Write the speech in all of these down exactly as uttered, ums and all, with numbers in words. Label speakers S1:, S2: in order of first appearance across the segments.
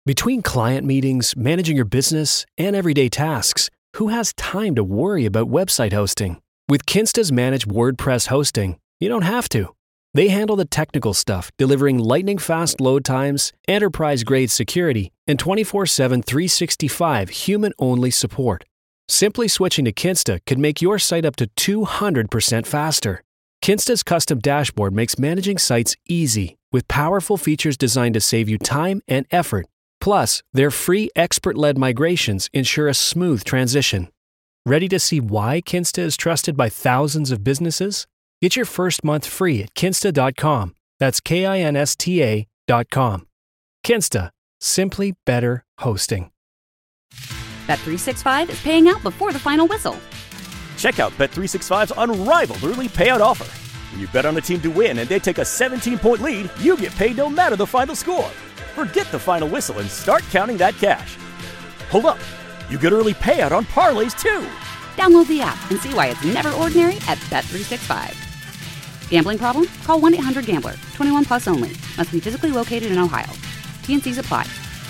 S1: Between client meetings, managing your business, and everyday tasks, who has time to worry about website hosting? With Kinsta's managed WordPress hosting, you don't have to. They handle the technical stuff, delivering lightning-fast load times, enterprise-grade security, and twenty-four seven, three sixty-five human-only support. Simply switching to Kinsta could make your site up to two hundred percent faster. Kinsta's custom dashboard makes managing sites easy, with powerful features designed to save you time and effort. Plus, their free expert-led migrations ensure a smooth transition. Ready to see why Kinsta is trusted by thousands of businesses? Get your first month free at kinsta dot com. That's K I N S T A dot com. Kinsta. Simply better hosting.
S2: Bet three sixty-five is paying out before the final whistle.
S3: Check out Bet three sixty-five's unrivaled early payout offer. When you bet on a team to win and they take a seventeen-point lead, you get paid no matter the final score. Forget the final whistle and start counting that cash. Hold up. You get early payout on parlays, too.
S2: Download the app and see why it's never ordinary at Bet three sixty-five. Gambling problem? Call one eight hundred gambler. twenty-one plus only. Must be physically located in Ohio. T and Cs apply.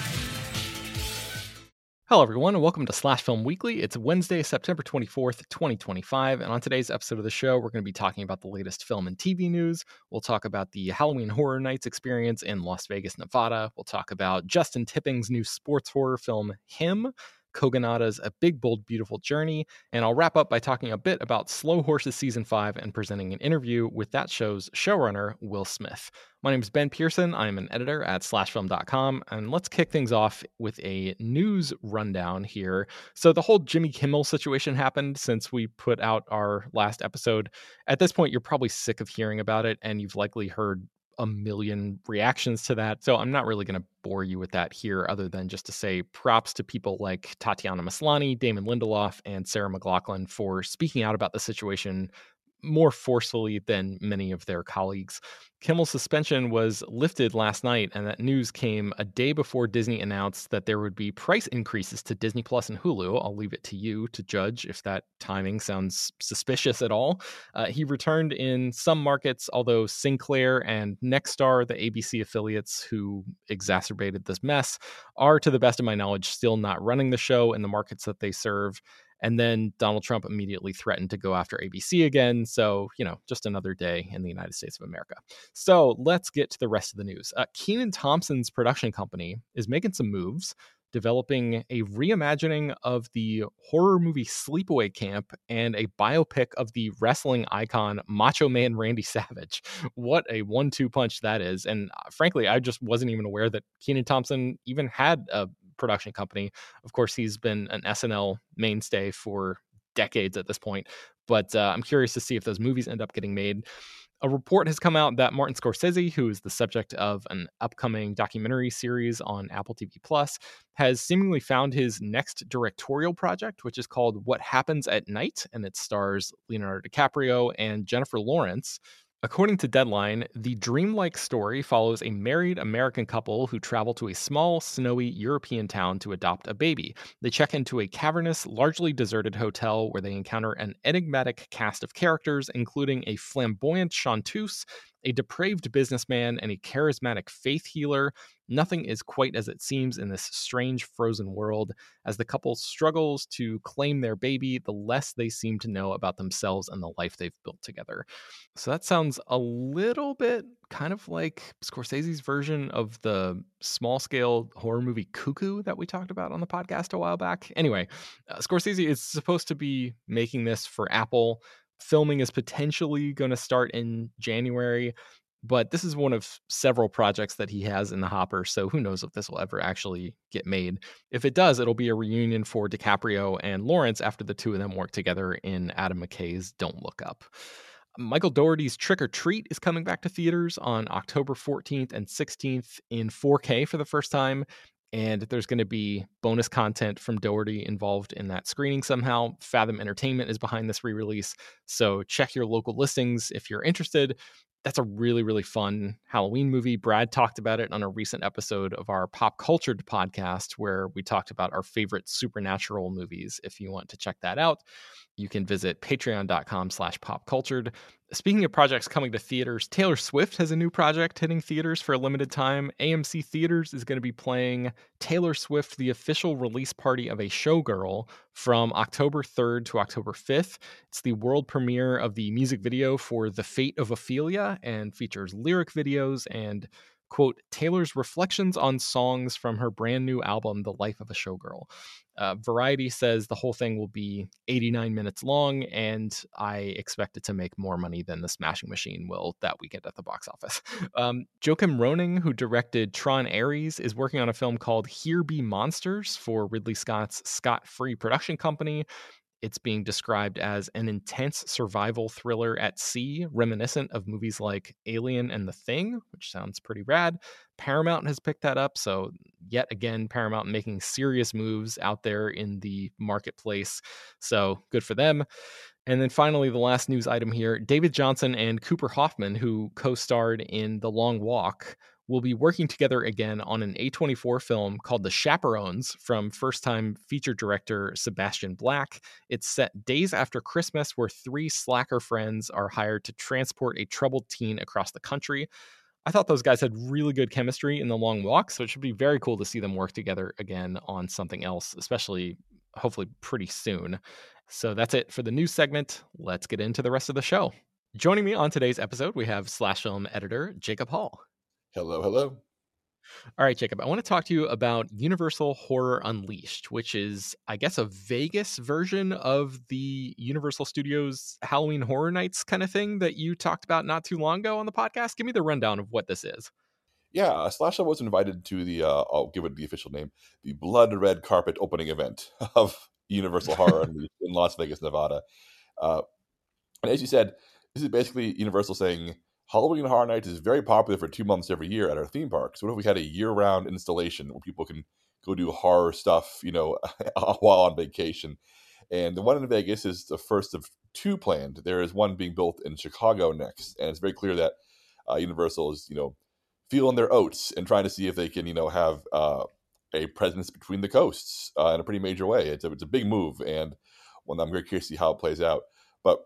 S4: Hello, everyone, and welcome to Slash Film Weekly. It's Wednesday, September twenty-fourth, twenty twenty-five, and on today's episode of the show, we're going to be talking about the latest film and T V news. We'll talk about the Halloween Horror Nights experience in Las Vegas, Nevada. We'll talk about Justin Tipping's new sports horror film, Him, Kogonada's A Big, Bold, Beautiful Journey, and I'll wrap up by talking a bit about Slow Horses Season five and presenting an interview with that show's showrunner, Will Smith. My name is Ben Pearson. I'm an editor at slash film dot com, and let's kick things off with a news rundown here. So the whole Jimmy Kimmel situation happened since we put out our last episode. At this point, you're probably sick of hearing about it, and you've likely heard a million reactions to that. So I'm not really going to bore you with that here, other than just to say props to people like Tatiana Maslany, Damon Lindelof, and Sarah McLachlan for speaking out about the situation more forcefully than many of their colleagues. Kimmel's suspension was lifted last night, and that news came a day before Disney announced that there would be price increases to Disney Plus and Hulu. I'll leave it to you to judge if that timing sounds suspicious at all. Uh, he returned in some markets, although Sinclair and Nexstar, the A B C affiliates who exacerbated this mess, are, to the best of my knowledge, still not running the show in the markets that they serve. And then Donald Trump immediately threatened to go after A B C again. So, you know, just another day in the United States of America. So let's get to the rest of the news. Uh, Kenan Thompson's production company is making some moves, developing a reimagining of the horror movie Sleepaway Camp and a biopic of the wrestling icon Macho Man Randy Savage. What a one two punch that is. And uh, frankly, I just wasn't even aware that Kenan Thompson even had a production company. Of course, he's been an S N L mainstay for decades at this point, but uh, I'm curious to see if those movies end up getting made. A report has come out that Martin Scorsese, who is the subject of an upcoming documentary series on Apple T V Plus, has seemingly found his next directorial project, which is called What Happens at Night, and it stars Leonardo DiCaprio and Jennifer Lawrence. According to Deadline, the dreamlike story follows a married American couple who travel to a small, snowy European town to adopt a baby. They check into a cavernous, largely deserted hotel where they encounter an enigmatic cast of characters, including a flamboyant chanteuse, a depraved businessman, and a charismatic faith healer. Nothing is quite as it seems in this strange frozen world. As the couple struggles to claim their baby, the less they seem to know about themselves and the life they've built together. So that sounds a little bit kind of like Scorsese's version of the small-scale horror movie Cuckoo that we talked about on the podcast a while back. Anyway, uh, Scorsese is supposed to be making this for Apple. Filming is potentially going to start in January, but this is one of several projects that he has in the hopper, so who knows if this will ever actually get made. If it does, it'll be a reunion for DiCaprio and Lawrence after the two of them work together in Adam McKay's Don't Look Up. Michael Dougherty's Trick or Treat is coming back to theaters on October fourteenth and sixteenth in four K for the first time. And there's going to be bonus content from Dougherty involved in that screening somehow. Fathom Entertainment is behind this re-release, so check your local listings if you're interested. That's a really, really fun Halloween movie. Brad talked about it on a recent episode of our Pop Cultured podcast, where we talked about our favorite supernatural movies. If you want to check that out, you can visit patreon.com slash popcultured. Speaking of projects coming to theaters, Taylor Swift has a new project hitting theaters for a limited time. A M C Theaters is going to be playing Taylor Swift, the official release party of a Showgirl, from October third to October fifth. It's the world premiere of the music video for The Fate of Ophelia and features lyric videos and, quote, Taylor's reflections on songs from her brand new album, The Life of a Showgirl. Uh, Variety says the whole thing will be eighty-nine minutes long, and I expect it to make more money than The Smashing Machine will that weekend at the box office. Um, Joachim Roning, who directed Tron Ares, is working on a film called Here Be Monsters for Ridley Scott's Scott Free production company. It's being described as an intense survival thriller at sea, reminiscent of movies like Alien and The Thing, which sounds pretty rad. Paramount has picked that up, so yet again, Paramount making serious moves out there in the marketplace, so good for them. And then finally, the last news item here, David Johnson and Cooper Hoffman, who co-starred in The Long Walk, will be working together again on an A twenty-four film called The Chaperones from first-time feature director Sebastian Black. It's set days after Christmas, where three slacker friends are hired to transport a troubled teen across the country. I thought those guys had really good chemistry in The Long Walk, so it should be very cool to see them work together again on something else, especially hopefully pretty soon. So that's it for the news segment. Let's get into the rest of the show. Joining me on today's episode, we have Slash Film editor Jacob Hall.
S5: Hello, hello.
S4: All right, Jacob, I want to talk to you about Universal Horror Unleashed, which is, I guess, a Vegas version of the Universal Studios Halloween Horror Nights kind of thing that you talked about not too long ago on the podcast. Give me the rundown of what this is.
S5: Yeah, Slash was invited to the, uh, I'll give it the official name, the Blood Red Carpet opening event of Universal Horror Unleashed in Las Vegas, Nevada. Uh, and as you said, this is basically Universal saying, Halloween Horror Nights is very popular for two months every year at our theme parks. What if we had a year-round installation where people can go do horror stuff, you know, while on vacation? And the one in Vegas is the first of two planned. There is one being built in Chicago next, and it's very clear that uh, Universal is, you know, feeling their oats and trying to see if they can, you know, have uh, a presence between the coasts uh, in a pretty major way. It's a, it's a big move, and one I'm very curious to see how it plays out. But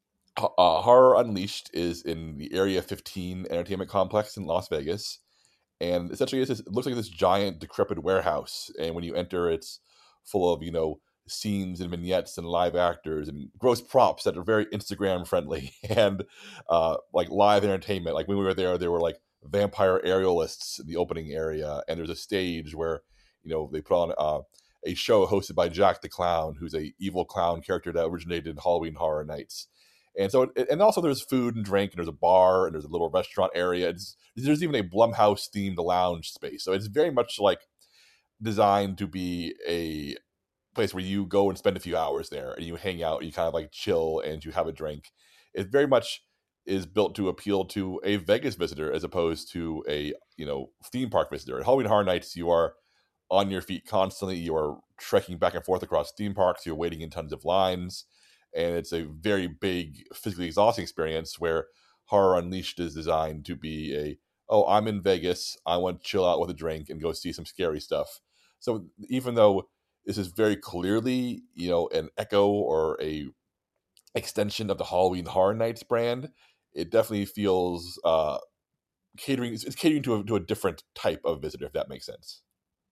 S5: Uh, Horror Unleashed is in the Area fifteen entertainment complex in Las Vegas, and essentially it's this, it looks like this giant decrepit warehouse, and when you enter, it's full of, you know, scenes and vignettes and live actors and gross props that are very Instagram friendly and uh, like live entertainment. Like when we were there, there were like vampire aerialists in the opening area, and there's a stage where, you know, they put on uh, a show hosted by Jack the Clown, who's a evil clown character that originated in Halloween Horror Nights. And so, and also there's food and drink, and there's a bar, and there's a little restaurant area. It's, there's even a Blumhouse themed lounge space. So it's very much like designed to be a place where you go and spend a few hours there, and you hang out, you kind of like chill, and you have a drink. It very much is built to appeal to a Vegas visitor as opposed to a, you know, theme park visitor. At Halloween Horror Nights, you are on your feet constantly. You are trekking back and forth across theme parks. You're waiting in tons of lines. And it's a very big, physically exhausting experience, where Horror Unleashed is designed to be a, oh, I'm in Vegas, I want to chill out with a drink and go see some scary stuff. So even though this is very clearly, you know, an echo or a extension of the Halloween Horror Nights brand, it definitely feels uh, catering, it's catering to a, to a different type of visitor, if that makes sense.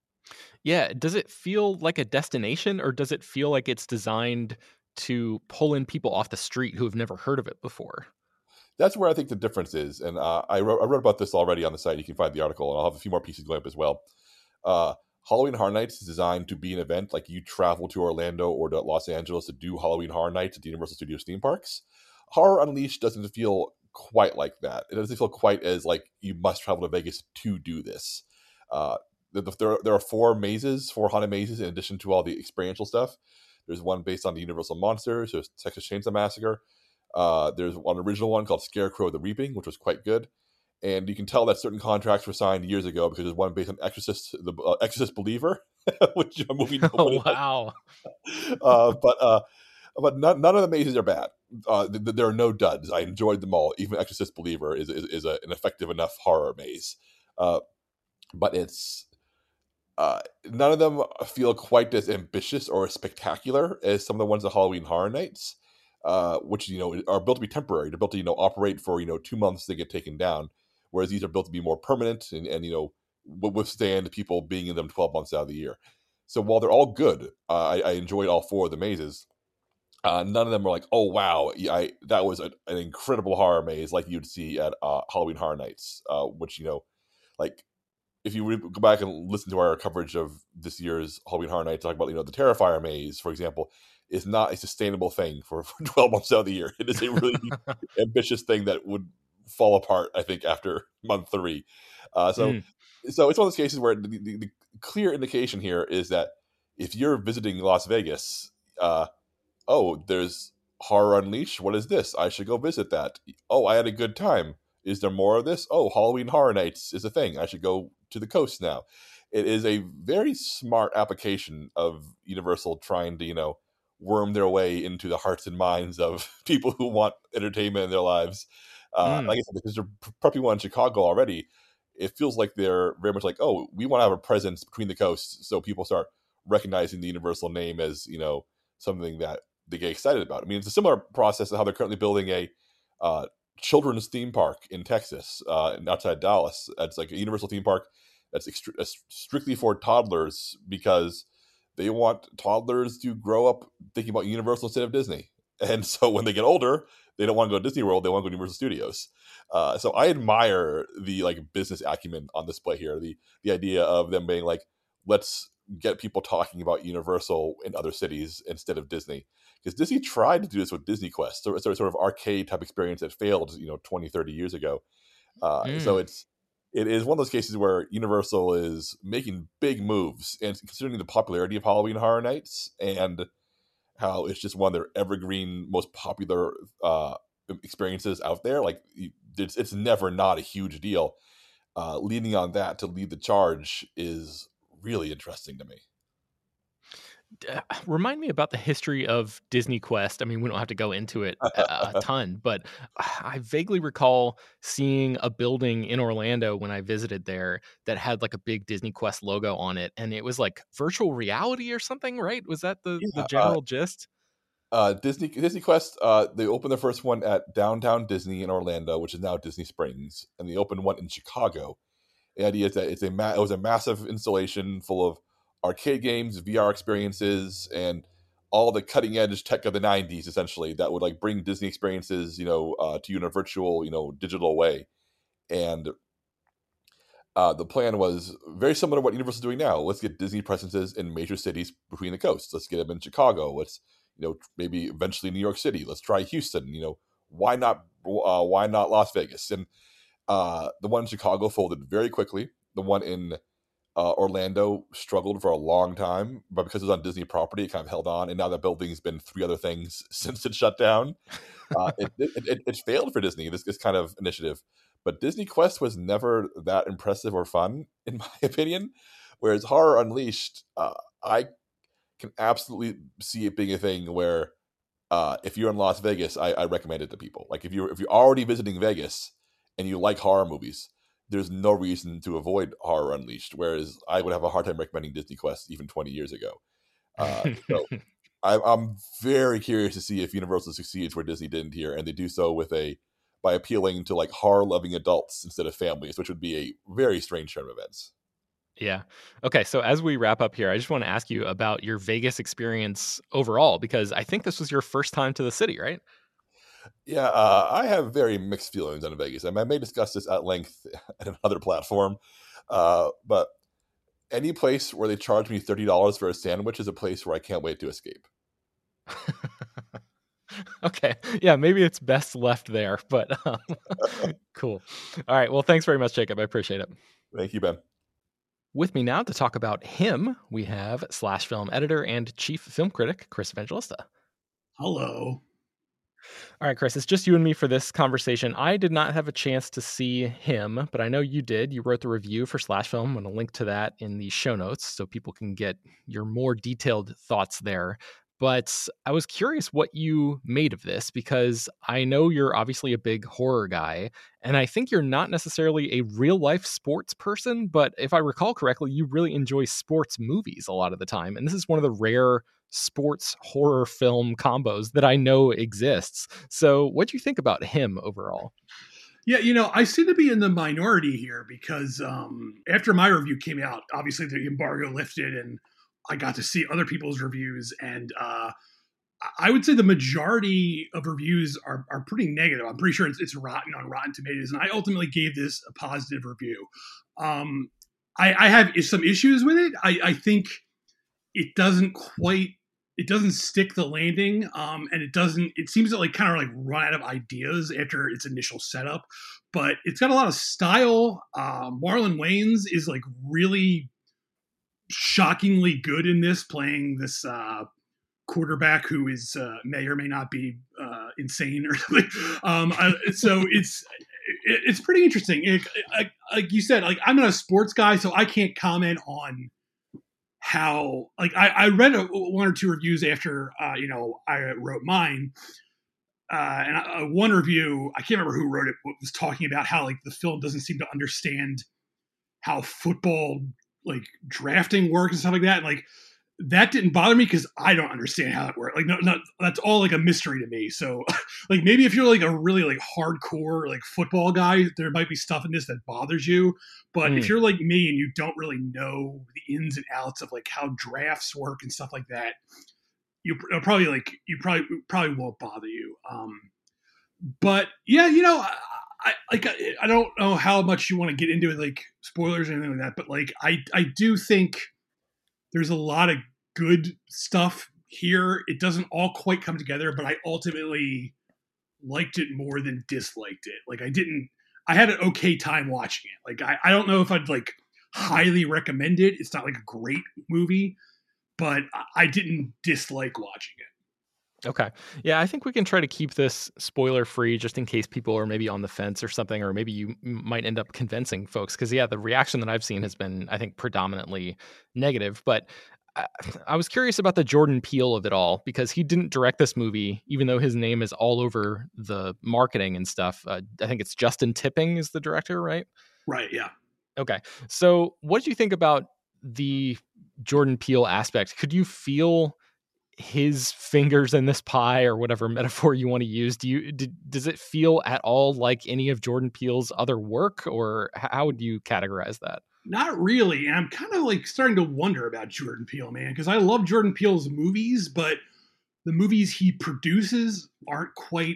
S4: Yeah, does it feel like a destination, or does it feel like it's designed to pull in people off the street who have never heard of it before?
S5: That's where I think the difference is. And uh, I, wrote, I wrote about this already on the site. You can find the article, and I'll have a few more pieces going up as well. Uh, Halloween Horror Nights is designed to be an event like you travel to Orlando or to Los Angeles to do Halloween Horror Nights at the Universal Studios theme parks. Horror Unleashed doesn't feel quite like that. It doesn't feel quite as like you must travel to Vegas to do this. Uh, there, there are four mazes, four haunted mazes, in addition to all the experiential stuff. There's one based on the Universal Monsters. There's Texas Chainsaw Massacre. Uh, there's one original one called Scarecrow the Reaping, which was quite good. And you can tell that certain contracts were signed years ago, because there's one based on Exorcist, the uh, Exorcist Believer, which is a movie.
S4: Oh, wow.
S5: uh, but uh, but none, none of the mazes are bad. Uh, th- th- there are no duds. I enjoyed them all. Even Exorcist Believer is is, is a, an effective enough horror maze. Uh, but it's Uh, none of them feel quite as ambitious or as spectacular as some of the ones at Halloween Horror Nights. uh, which you know are built to be temporary. They're built to you know operate for you know two months, they get taken down. Whereas these are built to be more permanent and, and you know withstand people being in them twelve months out of the year. So while they're all good, uh, I, I enjoyed all four of the mazes. Uh, none of them are like, oh wow, yeah, I, that was a, an incredible horror maze like you'd see at uh, Halloween Horror Nights, uh, which you know, like if you re- go back and listen to our coverage of this year's Halloween Horror Nights, talk about you know the Terrifier maze, for example, is not a sustainable thing for, for twelve months out of the year. It is a really ambitious thing that would fall apart, I think, after month three. Uh, so, mm. so it's one of those cases where the, the, the clear indication here is that if you're visiting Las Vegas, uh, oh, there's Horror Unleashed. What is this? I should go visit that. Oh, I had a good time. Is there more of this? Oh, Halloween Horror Nights is a thing. I should go to the coast now. It is a very smart application of Universal trying to, you know, worm their way into the hearts and minds of people who want entertainment in their lives. Uh, mm. Like I said, because they're prepping one in Chicago already, it feels like they're very much like, oh, we want to have a presence between the coasts, so people start recognizing the Universal name as, you know, something that they get excited about. I mean, it's a similar process to how they're currently building a uh, children's theme park in Texas, uh, outside Dallas. It's like a Universal theme park that's extri- strictly for toddlers because they want toddlers to grow up thinking about Universal instead of Disney. And so when they get older, they don't want to go to Disney World, they want to go to Universal Studios. Uh, so I admire the like business acumen on display here. The the idea of them being like, let's get people talking about Universal in other cities instead of Disney. Because Disney tried to do this with Disney Quest, so it's a sort of arcade type experience that failed, you know, twenty, thirty years ago. Uh, mm. So it's it is one of those cases where Universal is making big moves, and considering the popularity of Halloween Horror Nights and how it's just one of their evergreen, most popular uh, experiences out there, like it's, it's never not a huge deal. Uh, leaning on that to lead the charge is really interesting to me.
S4: Uh, remind me about the history of Disney Quest. I mean, we don't have to go into it a, a ton, but I vaguely recall seeing a building in Orlando when I visited there that had like a big Disney Quest logo on it, and it was like virtual reality or something, right? Was that the, yeah, the general uh, gist?
S5: Uh, Disney Disney Quest, uh, they opened their first one at Downtown Disney in Orlando, which is now Disney Springs, and they opened one in Chicago. The idea is that it's a ma- it was a massive installation full of arcade games, V R experiences, and all the cutting edge tech of the nineties, essentially, that would like bring Disney experiences, you know, uh, to you in a virtual, you know, digital way. And uh, the plan was very similar to what Universal's doing now. Let's get Disney presences in major cities between the coasts. Let's get them in Chicago. Let's, you know, maybe eventually New York City. Let's try Houston. You know, why not? Uh, why not Las Vegas? And uh, the one in Chicago folded very quickly. The one in Uh, Orlando struggled for a long time, but because it was on Disney property, it kind of held on. And now that building's been three other things since it shut down. Uh, it, it, it, it failed for Disney, this, this kind of initiative. But Disney Quest was never that impressive or fun, in my opinion. Whereas Horror Unleashed, uh, I can absolutely see it being a thing where uh, if you're in Las Vegas, I, I recommend it to people. Like if you're if you're already visiting Vegas and you like horror movies, there's no reason to avoid Horror Unleashed, whereas I would have a hard time recommending Disney Quest even twenty years ago. Uh, so I, I'm very curious to see if Universal succeeds where Disney didn't here, and they do so with a by appealing to like horror-loving adults instead of families, which would be a very strange turn of events.
S4: Yeah. Okay. So as we wrap up here, I just want to ask you about your Vegas experience overall, because I think this was your first time to the city, right?
S5: Yeah, uh, I have very mixed feelings on Vegas. I, mean, I may discuss this at length at another platform, uh, but any place where they charge me thirty dollars for a sandwich is a place where I can't wait to escape.
S4: Okay. Yeah, maybe it's best left there, but um, cool. All right. Well, thanks very much, Jacob. I appreciate it.
S5: Thank you, Ben.
S4: With me now to talk about him, we have Slash Film editor and chief film critic, Chris Evangelista.
S6: Hello.
S4: All right, Chris, it's just you and me for this conversation. I did not have a chance to see him, but I know you did. You wrote the review for Slash Film. I'm going to link to that in the show notes so people can get your more detailed thoughts there. But I was curious what you made of this, because I know you're obviously a big horror guy, and I think you're not necessarily a real-life sports person, but if I recall correctly, you really enjoy sports movies a lot of the time. And this is one of the rare sports horror film combos that I know exists. So what do you think about him overall?
S6: Yeah, you know, I seem to be in the minority here because um, after my review came out, obviously the embargo lifted and I got to see other people's reviews. And uh, I would say the majority of reviews are, are pretty negative. I'm pretty sure it's, it's rotten on Rotten Tomatoes. And I ultimately gave this a positive review. Um, I, I have some issues with it. I, I think it doesn't quite It doesn't stick the landing, um, and it doesn't. It seems to like kind of like run out of ideas after its initial setup. But it's got a lot of style. Uh, Marlon Wayans is like really shockingly good in this, playing this uh, quarterback who is uh, may or may not be uh, insane or something. Um, I, so it's it, it's pretty interesting. It, like, like you said, like I'm not a sports guy, so I can't comment on how, like, I, I read a, one or two reviews after, uh, you know, I wrote mine. Uh, and uh, one review, I can't remember who wrote it, was talking about how, like, the film doesn't seem to understand how football, like, drafting works and stuff like that. And, like, that didn't bother me because I don't understand how it works. Like, no, no, that's all like a mystery to me. So, like, maybe if you're like a really like hardcore like football guy, there might be stuff in this that bothers you. But mm. if you're like me and you don't really know the ins and outs of like how drafts work and stuff like that, you probably like you probably probably won't bother you. Um, but yeah, you know, I, I like I, I don't know how much you want to get into it, like spoilers or anything like that. But like I I do think there's a lot of good stuff here. It doesn't all quite come together, but I ultimately liked it more than disliked it. Like I didn't, I had an okay time watching it. Like I, I don't know if I'd like highly recommend it. It's not like a great movie, but I didn't dislike watching it.
S4: Okay. Yeah, I think we can try to keep this spoiler free just in case people are maybe on the fence or something, or maybe you might end up convincing folks. Because, yeah, the reaction that I've seen has been, I think, predominantly negative. But I, I was curious about the Jordan Peele of it all, because he didn't direct this movie, even though his name is all over the marketing and stuff. Uh, I think it's Justin Tipping is the director, right?
S6: Right, yeah.
S4: Okay. So what did you think about the Jordan Peele aspect? Could you feel his fingers in this pie, or whatever metaphor you want to use? Do you did, does it feel at all like any of Jordan Peele's other work, or how would you categorize that?
S6: Not really. And I'm kind of like starting to wonder about Jordan Peele, man, because I love Jordan Peele's movies, but the movies he produces aren't quite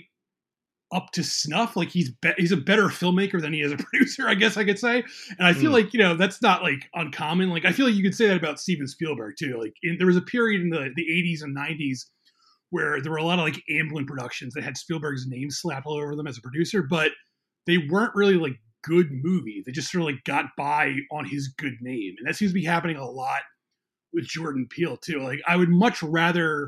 S6: up to snuff. Like he's be- he's a better filmmaker than he is a producer, I guess I could say. And I feel mm. like, you know, that's not like uncommon. Like I feel like you could say that about Steven Spielberg too. Like in, there was a period in the, the eighties and nineties where there were a lot of like Amblin productions that had Spielberg's name slapped all over them as a producer, but they weren't really like good movies. They just sort of like got by on his good name. And that seems to be happening a lot with Jordan Peele too. Like I would much rather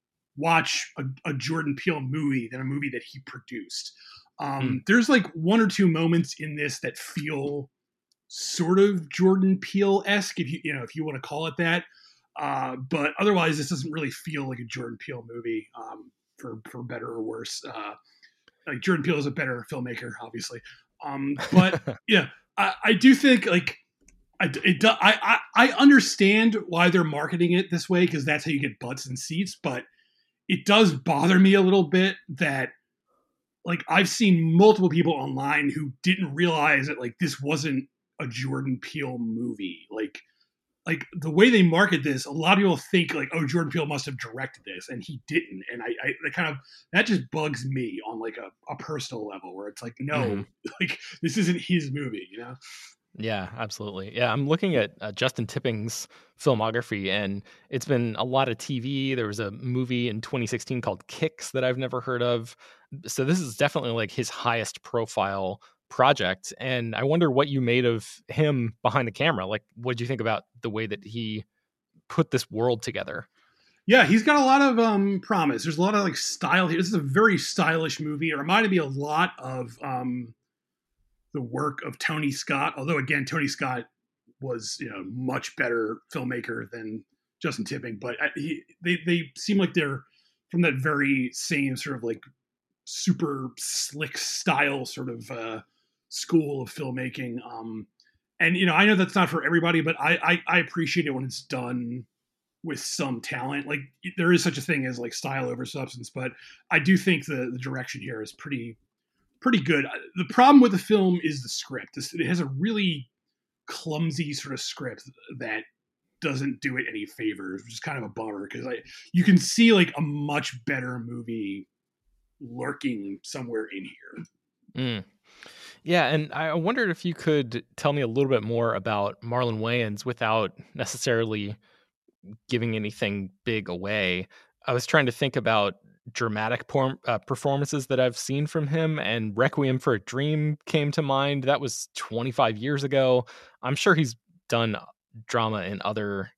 S6: watch a, a Jordan Peele movie than a movie that he produced. Um, mm. There's like one or two moments in this that feel sort of Jordan Peele-esque, if you you know if you want to call it that. Uh, but otherwise, this doesn't really feel like a Jordan Peele movie, um, for for better or worse. Uh, like Jordan Peele is a better filmmaker, obviously. Um, but yeah, I, I do think like I it I, I I understand why they're marketing it this way, because that's how you get butts and seats, but it does bother me a little bit that, like, I've seen multiple people online who didn't realize that, like, this wasn't a Jordan Peele movie. Like, like the way they market this, a lot of people think, like, oh, Jordan Peele must have directed this, and he didn't. And I, I that kind of, that just bugs me on, like, a, a personal level, where it's like, no, mm-hmm. like, this isn't his movie, you know?
S4: Yeah, absolutely. Yeah, I'm looking at uh, Justin Tipping's filmography, and it's been a lot of T V. There was a movie in twenty sixteen called Kicks that I've never heard of. So this is definitely like his highest profile project. And I wonder what you made of him behind the camera. Like, what did you think about the way that he put this world together?
S6: Yeah, he's got a lot of um, promise. There's a lot of like style here. This is a very stylish movie. It reminded me a lot of um, the work of Tony Scott, although again, Tony Scott was, you know, much better filmmaker than Justin Tipping, but he, they, they seem like they're from that very same sort of like super slick style sort of uh, school of filmmaking. Um, and, you know, I know that's not for everybody, but I, I, I appreciate it when it's done with some talent. Like there is such a thing as like style over substance, but I do think the, the direction here is pretty, pretty good. The problem with the film is the script. It has a really clumsy sort of script that doesn't do it any favors, which is kind of a bummer because I you can see like a much better movie lurking somewhere in here.
S4: Mm. Yeah, and I wondered if you could tell me a little bit more about Marlon Wayans without necessarily giving anything big away. I was trying to think about dramatic por- uh, performances that I've seen from him, and Requiem for a Dream came to mind. That was twenty-five years ago. I'm sure he's done drama in other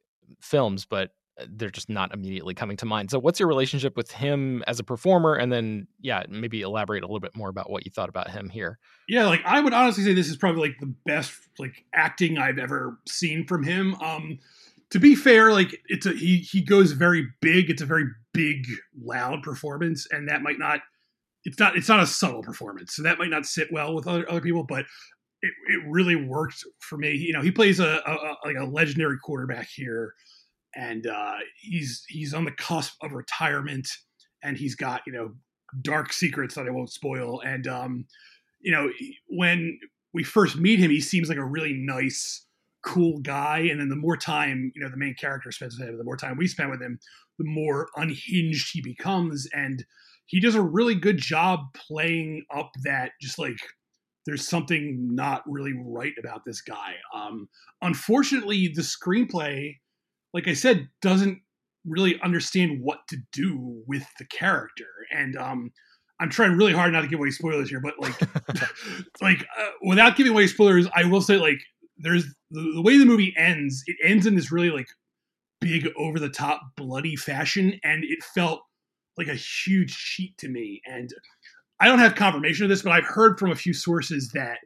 S4: films, but they're just not immediately coming to mind. So what's your relationship with him as a performer? And then, yeah, maybe elaborate a little bit more about what you thought about him here.
S6: Yeah, like I would honestly say this is probably like the best like acting I've ever seen from him. Um, to be fair, like it's a he he goes very big. It's a very big, loud performance, and that might not it's not it's not a subtle performance, so that might not sit well with other other people, but it, it really worked for me. You know, he plays a, a, a like a legendary quarterback here, and uh, he's he's on the cusp of retirement, and he's got you know dark secrets that I won't spoil. And um, you know, when we first meet him, he seems like a really nice, cool guy, and then the more time you know the main character spends with him, the more time we spend with him, the more unhinged he becomes, and he does a really good job playing up that just like there's something not really right about this guy. Um, unfortunately, the screenplay, like I said, doesn't really understand what to do with the character. And um, I'm trying really hard not to give away spoilers here, but like, like uh, without giving away spoilers, I will say like there's the, the way the movie ends. It ends in this really like big, over the top, bloody fashion, and it felt like a huge cheat to me. And I don't have confirmation of this, but I've heard from a few sources that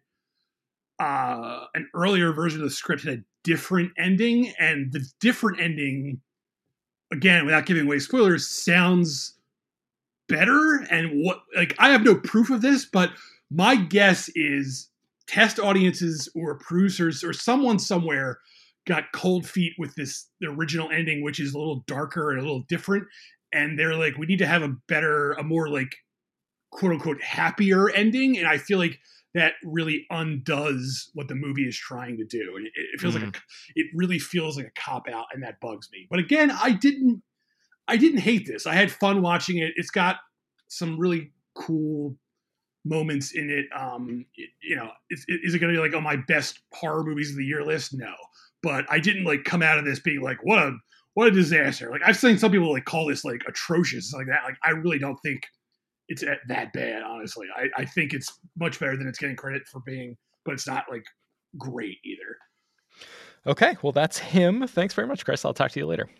S6: uh, an earlier version of the script had a different ending, and the different ending, again, without giving away spoilers, sounds better. And what, like, I have no proof of this, but my guess is test audiences or producers or someone somewhere got cold feet with this, the original ending, which is a little darker and a little different. And they're like, we need to have a better, a more like, quote unquote, happier ending. And I feel like that really undoes what the movie is trying to do. And it, it feels mm. like, a, it really feels like a cop out, and that bugs me. But again, I didn't, I didn't hate this. I had fun watching it. It's got some really cool moments in it. Um, it, you know, is, is it going to be like on my best horror movies of the year list? No, but I didn't like come out of this being like, what a, what a disaster. Like I've seen some people like call this like atrocious, like that. Like I really don't think it's that bad, honestly. I, I think it's much better than it's getting credit for being, but it's not like great either.
S4: Okay, well that's him. Thanks very much, Chris. I'll talk to you later.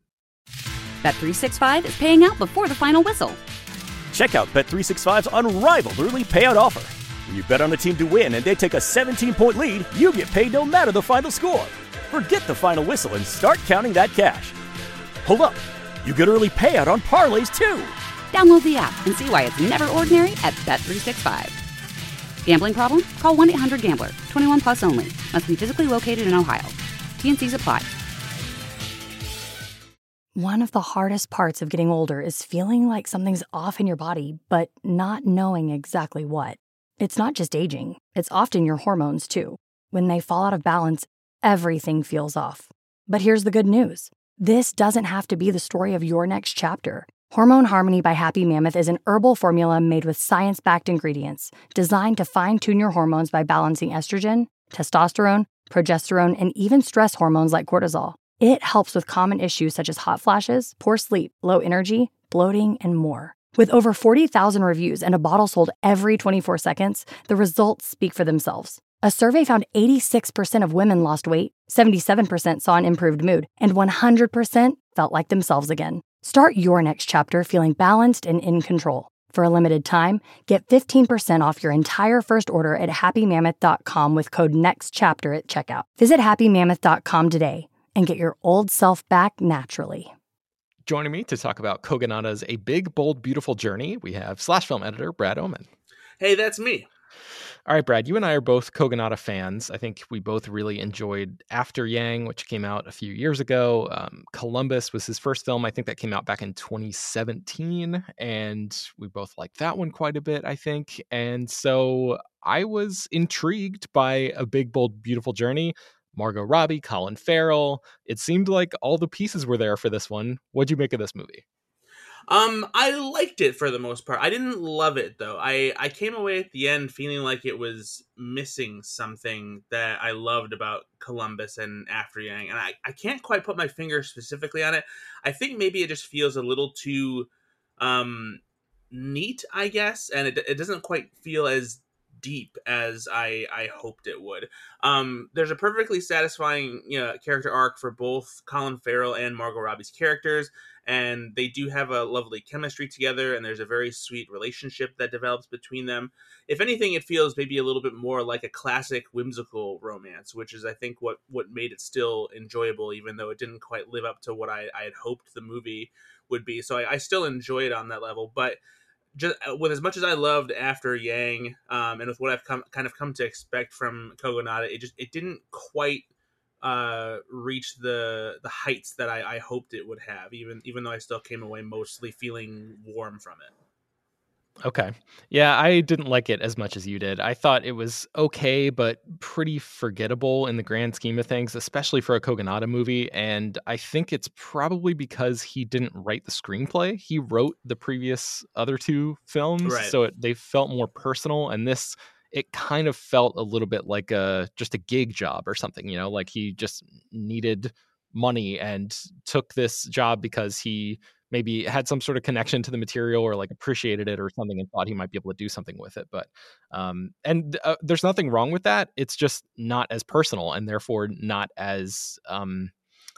S2: Bet three sixty-five is paying out before the final whistle.
S3: Check out Bet three sixty-five's unrivaled early payout offer. When you bet on a team to win and they take a seventeen-point lead, you get paid no matter the final score. Forget the final whistle and start counting that cash. Hold up, you get early payout on parlays too.
S2: Download the app and see why it's never ordinary at Bet three sixty-five. Gambling problem? Call one eight hundred gambler. twenty-one plus only. Must be physically located in Ohio. T N Cs apply.
S7: One of the hardest parts of getting older is feeling like something's off in your body, but not knowing exactly what. It's not just aging. It's often your hormones, too. When they fall out of balance, everything feels off. But here's the good news. This doesn't have to be the story of your next chapter. Hormone Harmony by Happy Mammoth is an herbal formula made with science-backed ingredients designed to fine-tune your hormones by balancing estrogen, testosterone, progesterone, and even stress hormones like cortisol. It helps with common issues such as hot flashes, poor sleep, low energy, bloating, and more. With over forty thousand reviews and a bottle sold every twenty-four seconds, the results speak for themselves. A survey found eighty-six percent of women lost weight, seventy-seven percent saw an improved mood, and one hundred percent felt like themselves again. Start your next chapter feeling balanced and in control. For a limited time, get fifteen percent off your entire first order at happy mammoth dot com with code NEXTCHAPTER at checkout. Visit happy mammoth dot com today and get your old self back naturally.
S4: Joining me to talk about Kogonada's A Big, Bold, Beautiful Journey, we have Slash Film editor Brad Oman.
S8: Hey, that's me.
S4: All right, Brad, you and I are both Kogonada fans. I think we both really enjoyed After Yang, which came out a few years ago. Um, Columbus was his first film. I think that came out back in twenty seventeen, and we both liked that one quite a bit, I think. And so I was intrigued by A Big, Bold, Beautiful Journey. Margot Robbie, Colin Farrell. It seemed like all the pieces were there for this one. What'd you make of this movie?
S8: Um, I liked it for the most part. I didn't love it though. I, I came away at the end feeling like it was missing something that I loved about Columbus and After Yang. And I, I can't quite put my finger specifically on it. I think maybe it just feels a little too um neat, I guess, and it it doesn't quite feel as deep as I I hoped it would. Um, there's a perfectly satisfying, you know, character arc for both Colin Farrell and Margot Robbie's characters, and they do have a lovely chemistry together, and there's a very sweet relationship that develops between them. If anything, it feels maybe a little bit more like a classic whimsical romance, which is I think what what made it still enjoyable, even though it didn't quite live up to what I, I had hoped the movie would be. So I, I still enjoy it on that level, but just with as much as I loved After Yang, um, and with what I've come kind of come to expect from Kogonada, it just it didn't quite uh, reach the the heights that I, I hoped it would have. Even even though I still came away mostly feeling warm from it.
S4: Okay. Yeah, I didn't like it as much as you did. I thought it was okay, but pretty forgettable in the grand scheme of things, especially for a Kogonada movie. And I think it's probably because he didn't write the screenplay. He wrote the previous other two films,
S8: Right.
S4: so it, they felt more personal. And this, it kind of felt a little bit like a just a gig job or something, you know, like he just needed money and took this job because he maybe had some sort of connection to the material or like appreciated it or something and thought he might be able to do something with it. But, um, and uh, there's nothing wrong with that. It's just not as personal and therefore not as, um,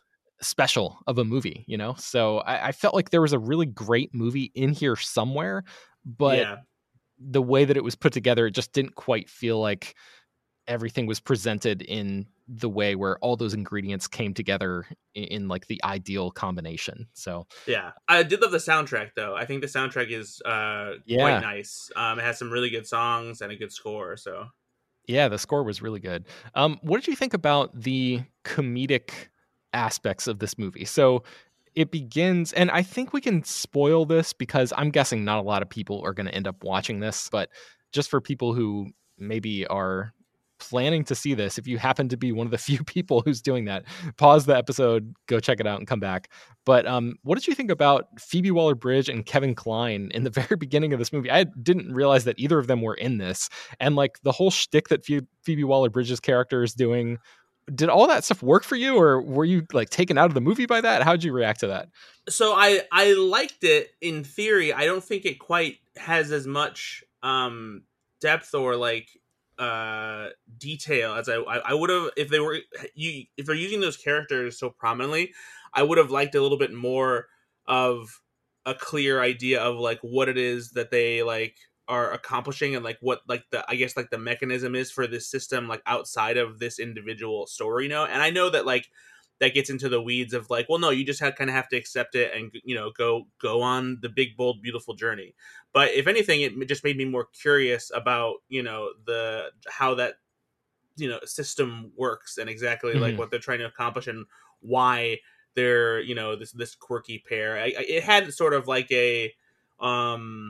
S4: special of a movie, you know? So I, I felt like there was a really great movie in here somewhere, but
S8: Yeah.
S4: the way that it was put together, it just didn't quite feel like everything was presented in the way where all those ingredients came together in, in like the ideal combination. So
S8: Yeah, I did love the soundtrack though. I think the soundtrack is uh,
S4: Yeah.
S8: quite nice. Um, it has some really good songs and a good score. So
S4: yeah, the score was really good. Um, what did you think about the comedic aspects of this movie? So it begins, and I think we can spoil this because I'm guessing not a lot of people are going to end up watching this, but just for people who maybe are planning to see this, if you happen to be one of the few people who's doing that, pause the episode, go check it out and come back. But um, what did you think about Phoebe Waller-Bridge and Kevin Kline in the very beginning of this movie? I didn't realize that either of them were in this. And like the whole shtick that Phoebe Waller-Bridge's character is doing, did all that stuff work for you, or were you like taken out of the movie by that? How'd you react to that?
S8: so I I liked it in theory. I don't think it quite has as much um, depth or like uh detail as I I, I would have if they were you if they're using those characters so prominently. I would have liked a little bit more of a clear idea of like what it is that they like are accomplishing and like what like the I guess like the mechanism is for this system like outside of this individual story, you know. And I know that like that gets into the weeds of like, well, no, you just have, kind of have to accept it and, you know, go go on the big, bold, beautiful journey. But if anything, it just made me more curious about, you know, the how that, you know, system works and exactly
S4: Mhm.
S8: like what they're trying to accomplish and why they're, you know, this this quirky pair. I, I, it had sort of like a, um,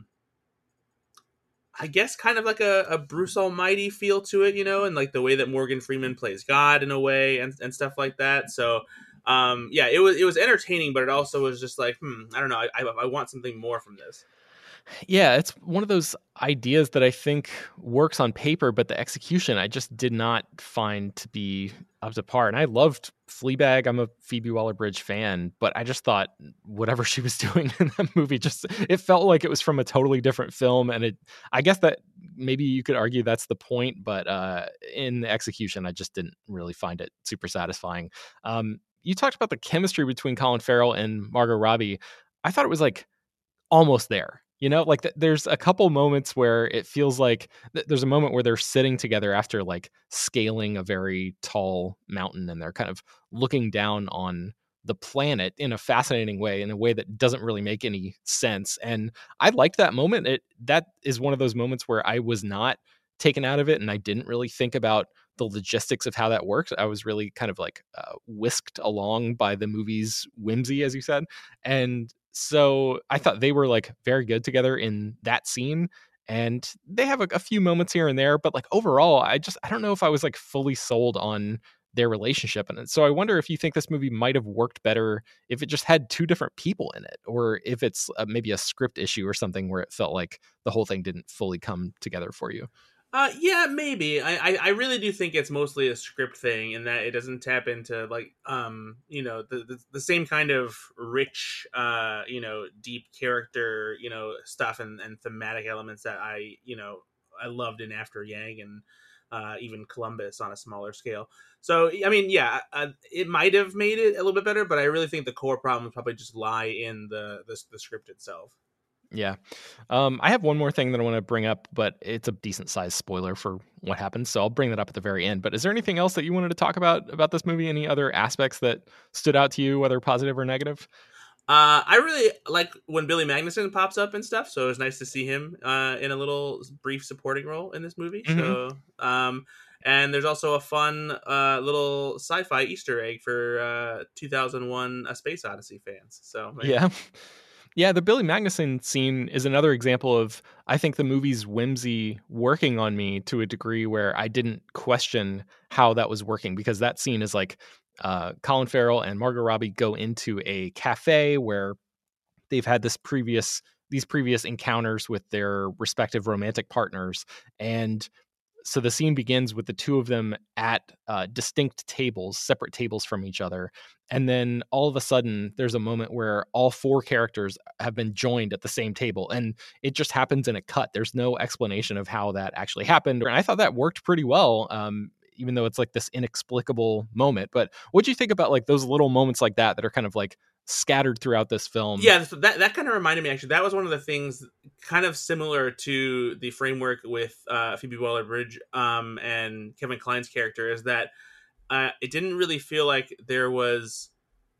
S8: I guess kind of like a, a Bruce Almighty feel to it, you know, and like the way that Morgan Freeman plays God in a way and, and stuff like that. So, um, yeah, it was it was entertaining, but it also was just like, hmm, I don't know, I, I, I want something more from this.
S4: Yeah, it's one of those ideas that I think works on paper, but the execution I just did not find to be up to par. And I loved Fleabag. I'm a Phoebe Waller-Bridge fan, but I just thought whatever she was doing in that movie, just it felt like it was from a totally different film. And it, I guess that maybe you could argue that's the point, but uh, in the execution, I just didn't really find it super satisfying. Um, you talked about the chemistry between Colin Farrell and Margot Robbie. I thought it was like almost there. You know, like th- there's a couple moments where it feels like th- there's a moment where they're sitting together after like scaling a very tall mountain and they're kind of looking down on the planet in a fascinating way, in a way that doesn't really make any sense. And I liked that moment. It that is one of those moments where I was not taken out of it, and I didn't really think about the logistics of how that works. I was really kind of like uh, whisked along by the movie's whimsy, as you said. And so I thought they were like very good together in that scene. And they have a, a few moments here and there, but like overall, I just, I don't know if I was like fully sold on their relationship. And so I wonder if you think this movie might have worked better if it just had two different people in it, or if it's uh, maybe a script issue or something where it felt like the whole thing didn't fully come together for you.
S8: Uh, yeah, maybe. I, I, I really do think it's mostly a script thing, in that it doesn't tap into like um you know the the, the same kind of rich uh you know deep character you know stuff and, and thematic elements that I you know I loved in After Yang and uh, even Columbus on a smaller scale. So I mean, yeah, uh, it might have made it a little bit better, but I really think the core problems probably just lie in the the, the script itself.
S4: Yeah. Um, I have one more thing that I want to bring up, but it's a decent sized spoiler for what happens. So I'll bring that up at the very end. But is there anything else that you wanted to talk about about this movie? Any other aspects that stood out to you, whether positive or negative?
S8: Uh, I really like when Billy Magnussen pops up and stuff. So it was nice to see him uh, in a little brief supporting role in this movie. Mm-hmm. So, um, and there's also a fun uh, little sci-fi Easter egg for uh, two thousand one A Space Odyssey fans. So
S4: yeah. Yeah, the Billy Magnussen scene is another example of, I think, the movie's whimsy working on me to a degree where I didn't question how that was working, because that scene is like uh, Colin Farrell and Margot Robbie go into a cafe where they've had this previous these previous encounters with their respective romantic partners. And so the scene begins with the two of them at uh, distinct tables, separate tables from each other. And then all of a sudden, there's a moment where all four characters have been joined at the same table. And it just happens in a cut. There's no explanation of how that actually happened. And I thought that worked pretty well, um, even though it's like this inexplicable moment. But what do you think about like those little moments like that that are kind of like scattered throughout this film?
S8: Yeah, that that kind of reminded me, actually. That was one of the things kind of similar to the framework with uh, Phoebe Waller-Bridge um, and Kevin Kline's character, is that uh, it didn't really feel like there was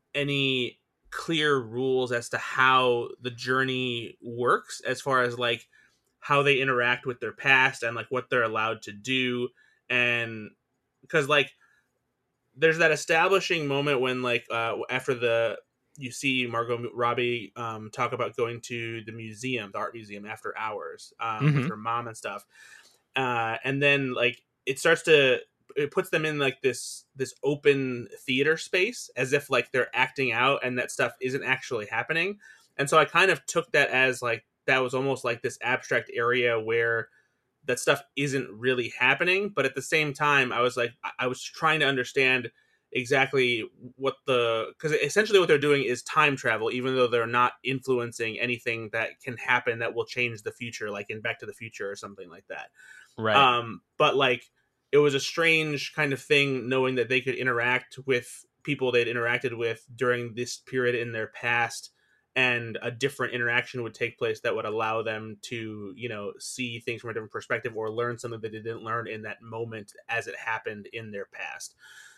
S8: any clear rules as to how the journey works, as far as like how they interact with their past and like what they're allowed to do. And because like there's that establishing moment when like uh, after the you see Margot Robbie um, talk about going to the museum, the art museum, after hours um, mm-hmm. with her mom and stuff. Uh, and then like it starts to, it puts them in like this, this open theater space as if like they're acting out and that stuff isn't actually happening. And so I kind of took that as like, that was almost like this abstract area where that stuff isn't really happening. But at the same time, I was like, I was trying to understand exactly what the, because essentially what they're doing is time travel, even though they're not influencing anything that can happen that will change the future, like in Back to the Future or something like that.
S4: Right.
S8: Um, but like, it was a strange kind of thing knowing that they could interact with people they'd interacted with during this period in their past, and a different interaction would take place that would allow them to, you know, see things from a different perspective or learn something that they didn't learn in that moment as it happened in their past.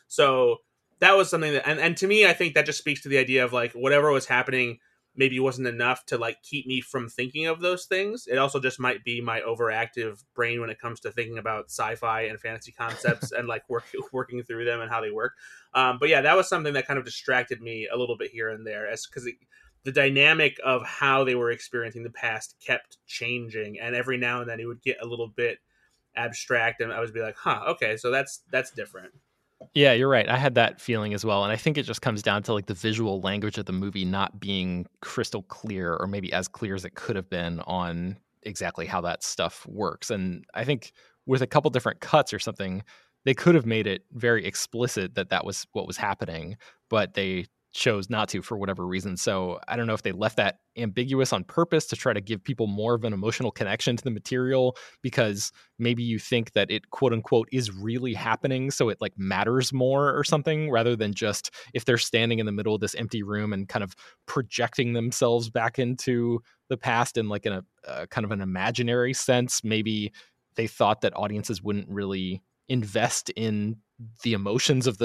S8: So that was something that, and, and to me, I think that just speaks to the idea of like, whatever was happening maybe wasn't enough to like keep me from thinking of those things. It also just might be my overactive brain when it comes to thinking about sci-fi and fantasy concepts and like work, working through them and how they work. Um, but yeah, that was something that kind of distracted me a little bit here and there, as because the dynamic of how they were experiencing the past kept changing. And every now and then it would get a little bit abstract and I would be like, huh, okay, so that's, that's different.
S4: Yeah, you're right. I had that feeling as well. And I think it just comes down to like the visual language of the movie not being crystal clear, or maybe as clear as it could have been, on exactly how that stuff works. And I think with a couple different cuts or something, they could have made it very explicit that that was what was happening, but they chose not to for whatever reason. So I don't know if they left that ambiguous on purpose to try to give people more of an emotional connection to the material, because maybe you think that it quote unquote is really happening, so it like matters more or something, rather than just if they're standing in the middle of this empty room and kind of projecting themselves back into the past in like in a uh, kind of an imaginary sense. Maybe they thought that audiences wouldn't really invest in the emotions of the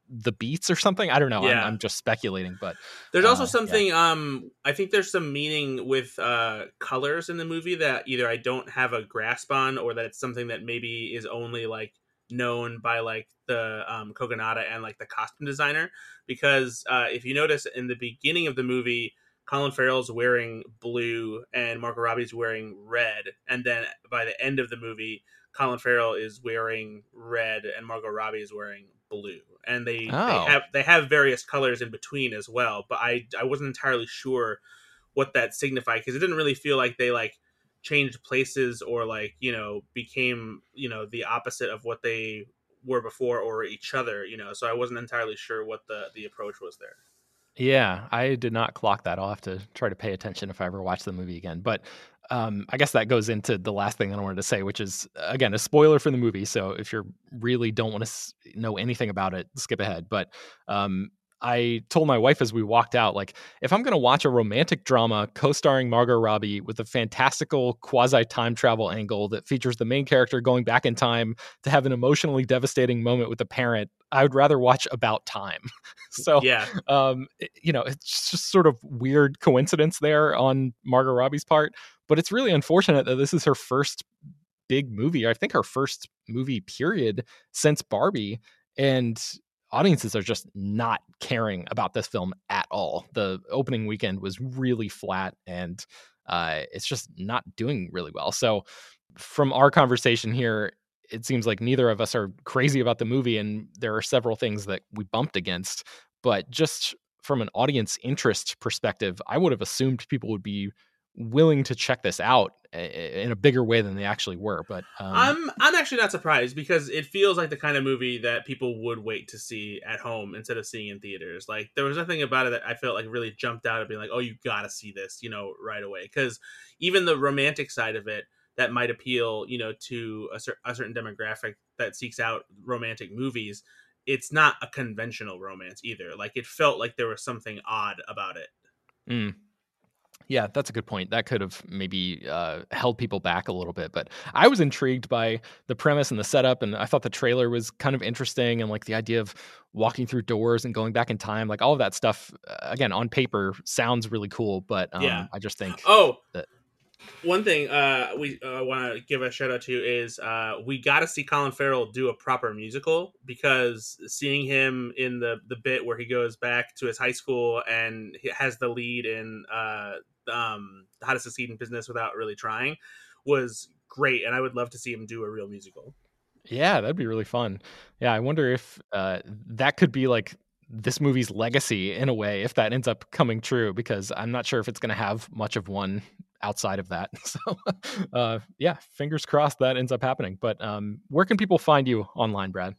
S4: the beats or something. I don't know.
S8: Yeah.
S4: I'm, I'm just speculating, but
S8: there's also
S4: uh,
S8: something.
S4: Yeah.
S8: Um, I think there's some meaning with uh, colors in the movie that either I don't have a grasp on, or that it's something that maybe is only like known by like the um, Kogonada and like the costume designer. Because uh, if you notice in the beginning of the movie, Colin Farrell's wearing blue and Margot Robbie's wearing red, and then by the end of the movie, Colin Farrell is wearing red and Margot Robbie is wearing blue, and they,
S4: Oh.
S8: they have they have various colors in between as well. But I I wasn't entirely sure what that signified, because it didn't really feel like they like changed places or like, you know, became, you know, the opposite of what they were before or each other, you know. So I wasn't entirely sure what the the approach was there.
S4: Yeah, I did not clock that. I'll have to try to pay attention if I ever watch the movie again. But um, I guess that goes into the last thing that I wanted to say, which is, again, a spoiler for the movie. So if you really don't want to s- know anything about it, skip ahead. But um, I told my wife as we walked out, like, if I'm going to watch a romantic drama co-starring Margot Robbie with a fantastical quasi-time travel angle that features the main character going back in time to have an emotionally devastating moment with a parent, I would rather watch About Time. So,
S8: Yeah.
S4: um, it- you know, it's just sort of weird coincidence there on Margot Robbie's part, but it's really unfortunate that this is her first big movie. I think her first movie period since Barbie, and audiences are just not caring about this film at all. The opening weekend was really flat, and uh, it's just not doing really well. So from our conversation here, it seems like neither of us are crazy about the movie, and there are several things that we bumped against. But just from an audience interest perspective, I would have assumed people would be willing to check this out in a bigger way than they actually were. But um,
S8: I'm I'm actually not surprised, because it feels like the kind of movie that people would wait to see at home instead of seeing in theaters. Like, there was nothing about it that I felt like really jumped out at being like, oh, you gotta see this, you know, right away. Because even the romantic side of it that might appeal, you know, to a, cer- a certain demographic that seeks out romantic movies, it's not a conventional romance either. Like, it felt like there was something odd about it.
S4: Mm. Yeah, that's a good point. That could have maybe uh, held people back a little bit. But I was intrigued by the premise and the setup, and I thought the trailer was kind of interesting, and like the idea of walking through doors and going back in time, like all of that stuff, uh, again, on paper sounds really cool. But um,
S8: Yeah.
S4: I just think
S8: Oh,
S4: that
S8: one thing uh, we uh, want to give a shout out to is uh, we got to see Colin Farrell do a proper musical, because seeing him in the, the bit where he goes back to his high school and he has the lead in uh, um, How to Succeed in Business Without Really Trying was great. And I would love to see him do a real musical.
S4: Yeah, that'd be really fun. Yeah, I wonder if uh, that could be like this movie's legacy in a way, if that ends up coming true, because I'm not sure if it's going to have much of one outside of that. So, uh, yeah, fingers crossed that ends up happening. But um, where can people find you online, Brad?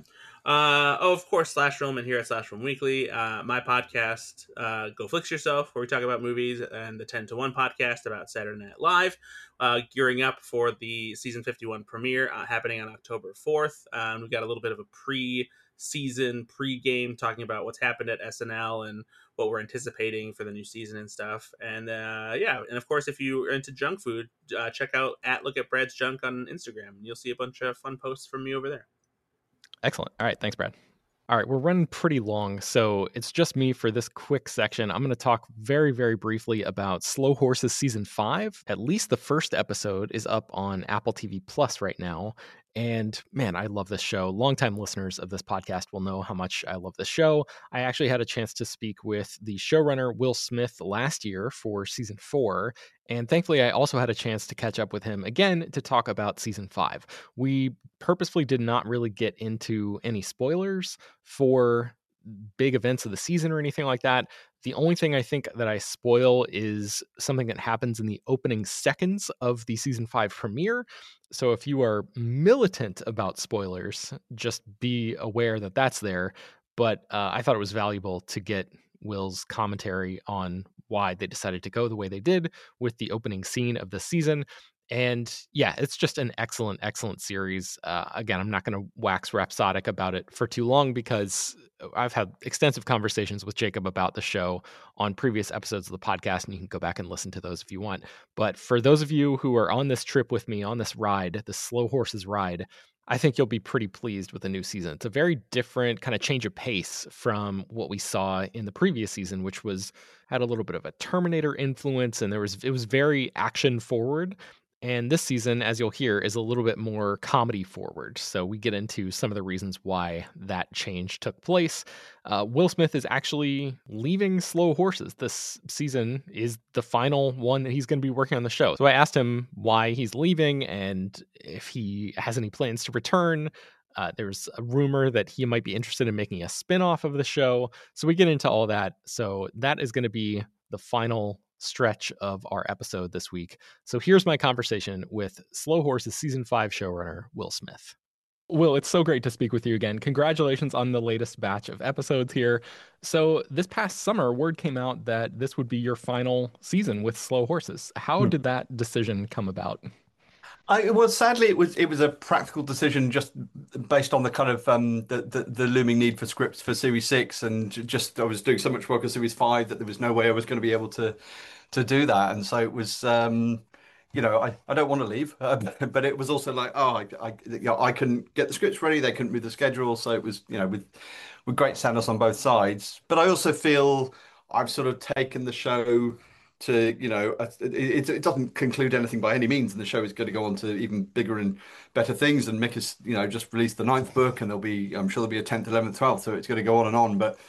S8: Uh, oh, of course, Slash Film, and here at Slash Film Weekly, uh, my podcast, uh, Go Flix Yourself, where we talk about movies, and the ten to one podcast about Saturday Night Live, uh, gearing up for the season fifty-one premiere uh, happening on October fourth. Um, we've got a little bit of a pre-season, pre-game, talking about what's happened at S N L and what we're anticipating for the new season and stuff. And uh, yeah, and of course, if you're into junk food, uh, check out at Look at Brad's Junk on Instagram, and you'll see a bunch of fun posts from me over there.
S4: Excellent. All right. Thanks, Brad. All right. We're running pretty long, so it's just me for this quick section. I'm going to talk very, very briefly about Slow Horses Season five. At least the first episode is up on Apple T V Plus right now. And man, I love this show. Longtime listeners of this podcast will know how much I love this show. I actually had a chance to speak with the showrunner, Will Smith, last year for season four. And thankfully, I also had a chance to catch up with him again to talk about season five. We purposefully did not really get into any spoilers for big events of the season or anything like that. The only thing I think that I spoil is something that happens in the opening seconds of the season five premiere. So if you are militant about spoilers, just be aware that that's there. But uh, I thought it was valuable to get Will's commentary on why they decided to go the way they did with the opening scene of the season. And yeah, it's just an excellent, excellent series. Uh, again, I'm not going to wax rhapsodic about it for too long, because I've had extensive conversations with Jacob about the show on previous episodes of the podcast, and you can go back and listen to those if you want. But for those of you who are on this trip with me, on this ride, the Slow Horses ride, I think you'll be pretty pleased with the new season. It's a very different kind of change of pace from what we saw in the previous season, which was had a little bit of a Terminator influence, and there was it was very action forward. And this season, as you'll hear, is a little bit more comedy forward. So we get into some of the reasons why that change took place. Uh, Will Smith is actually leaving Slow Horses. This season is the final one that he's going to be working on the show. So I asked him why he's leaving and if he has any plans to return. Uh, there's a rumor that he might be interested in making a spin-off of the show. So we get into all that. So that is going to be the final stretch of our episode this week. So here's my conversation with Slow Horses season five showrunner Will Smith. Will, it's so great to speak with you again. Congratulations on the latest batch of episodes here. So this past summer, word came out that this would be your final season with Slow Horses. How hmm. did that decision come about?
S9: I, well, sadly, it was it was a practical decision just based on the kind of um, the, the the looming need for scripts for Series Six, and just I was doing so much work on Series Five that there was no way I was going to be able to to do that, and so it was. Um, you know, I, I don't want to leave, uh, but it was also like, oh, I I, you know, I couldn't get the scripts ready, they couldn't move the schedule, so it was, you know, with with great sadness on both sides. But I also feel I've sort of taken the show to, you know, it, it doesn't conclude anything by any means, and the show is going to go on to even bigger and better things. And Mick has, you know, just released the ninth book, and there'll be, I'm sure there'll be a tenth, eleventh, twelfth, so it's going to go on and on. But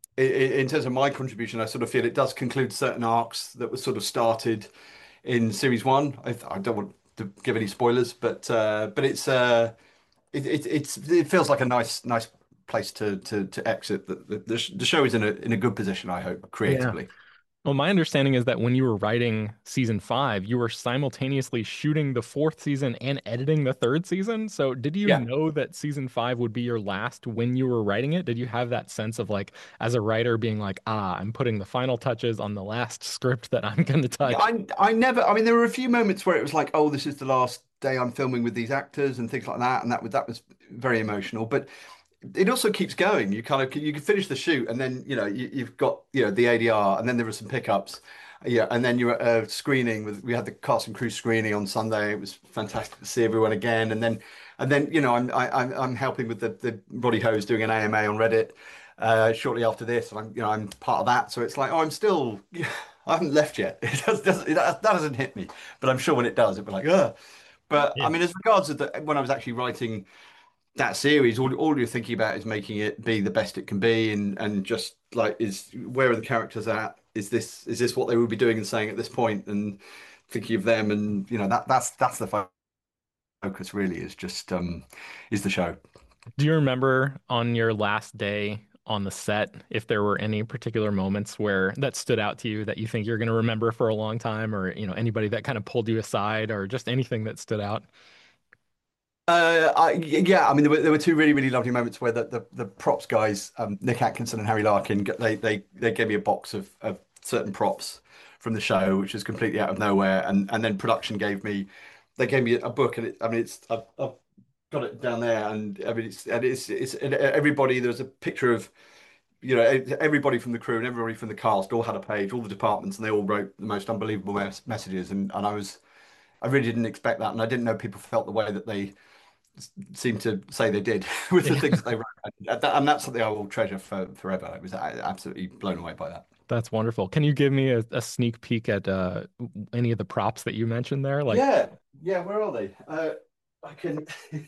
S9: in terms of my contribution, I sort of feel it does conclude certain arcs that were sort of started in series one. I, I don't want to give any spoilers, but uh, but it's uh, it, it it's it feels like a nice nice place to to to exit. The the, the show is in a in a good position, I hope, creatively.
S4: Yeah. Well, my understanding is that when you were writing season five, you were simultaneously shooting the fourth season and editing the third season. So did you yeah. know that season five would be your last when you were writing it? Did you have that sense of like, as a writer being like, ah, I'm putting the final touches on the last script that I'm going to touch?
S9: I, I never, I mean, there were a few moments where it was like, oh, this is the last day I'm filming with these actors and things like that. And that was, that was very emotional. But it also keeps going. You kind of you can finish the shoot, and then you know you, you've got you know the A D R, and then there were some pickups, yeah, and then you're at a screening with we had the cast and crew screening on Sunday. It was fantastic to see everyone again, and then and then you know I'm I, I'm I'm helping with the the Roddy Hose doing an A M A on Reddit uh, shortly after this, and I'm you know I'm part of that. So it's like oh I'm still I haven't left yet. It does, doesn't that doesn't hit me, but I'm sure when it does, it'll be like ugh. But yeah. I mean, as regards to the, when I was actually writing that series, all, all you're thinking about is making it be the best it can be, and and just like is where are the characters at? Is this is this what they would be doing and saying at this point? And thinking of them, and you know that that's that's the focus really is just um is the show.
S4: Do you remember on your last day on the set if there were any particular moments where that stood out to you that you think you're going to remember for a long time, or you know anybody that kind of pulled you aside, or just anything that stood out?
S9: Uh, I, yeah, I mean, there were there were two really really lovely moments where the the, the props guys, um, Nick Atkinson and Harry Larkin, they they they gave me a box of, of certain props from the show, which was completely out of nowhere, and and then production gave me, they gave me a book, and it, I mean, it's I've, I've got it down there, and I mean, it's and it's it's and everybody. There's a picture of, you know, everybody from the crew and everybody from the cast all had a page, all the departments, and they all wrote the most unbelievable mes messages, and and I was, I really didn't expect that, and I didn't know people felt the way that they seem to say they did with the things that they wrote, and that's something I will treasure for forever. I was absolutely blown away by that.
S4: That's wonderful. Can you give me a, a sneak peek at uh, any of the props that you mentioned there? Like,
S9: yeah, yeah. Where are they? Uh, I can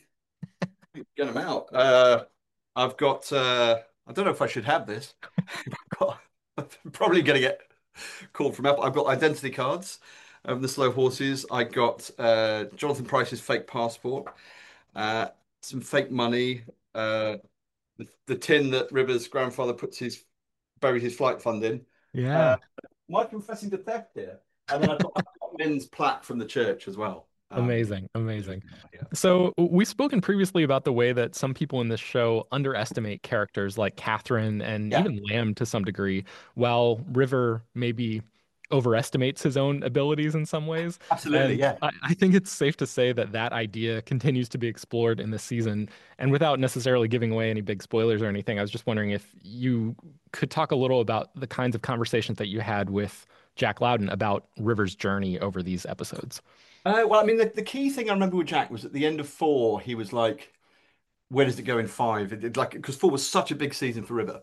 S9: get them out. Uh, I've got. Uh, I don't know if I should have this. I've got, I'm probably going to get called from Apple. I've got identity cards of the Slow Horses. I got uh, Jonathan Pryce's fake passport. Uh, some fake money, uh, the, the tin that Rivers' grandfather puts his buried his flight fund in.
S4: Yeah,
S9: uh, am I confessing to theft here? And then I've got, I've got Min's plaque from the church as well.
S4: Um, amazing, amazing. Yeah. So we've spoken previously about the way that some people in this show underestimate characters like Catherine and yeah. even Lamb to some degree, while River maybe overestimates his own abilities in some ways.
S9: Absolutely,
S4: And
S9: yeah.
S4: I, I think it's safe to say that that idea continues to be explored in this season. And without necessarily giving away any big spoilers or anything, I was just wondering if you could talk a little about the kinds of conversations that you had with Jack Loudon about River's journey over these episodes.
S9: Uh, well, I mean, the, the key thing I remember with Jack was at the end of four, he was like, where does it go in five? It, it, like, because four was such a big season for River.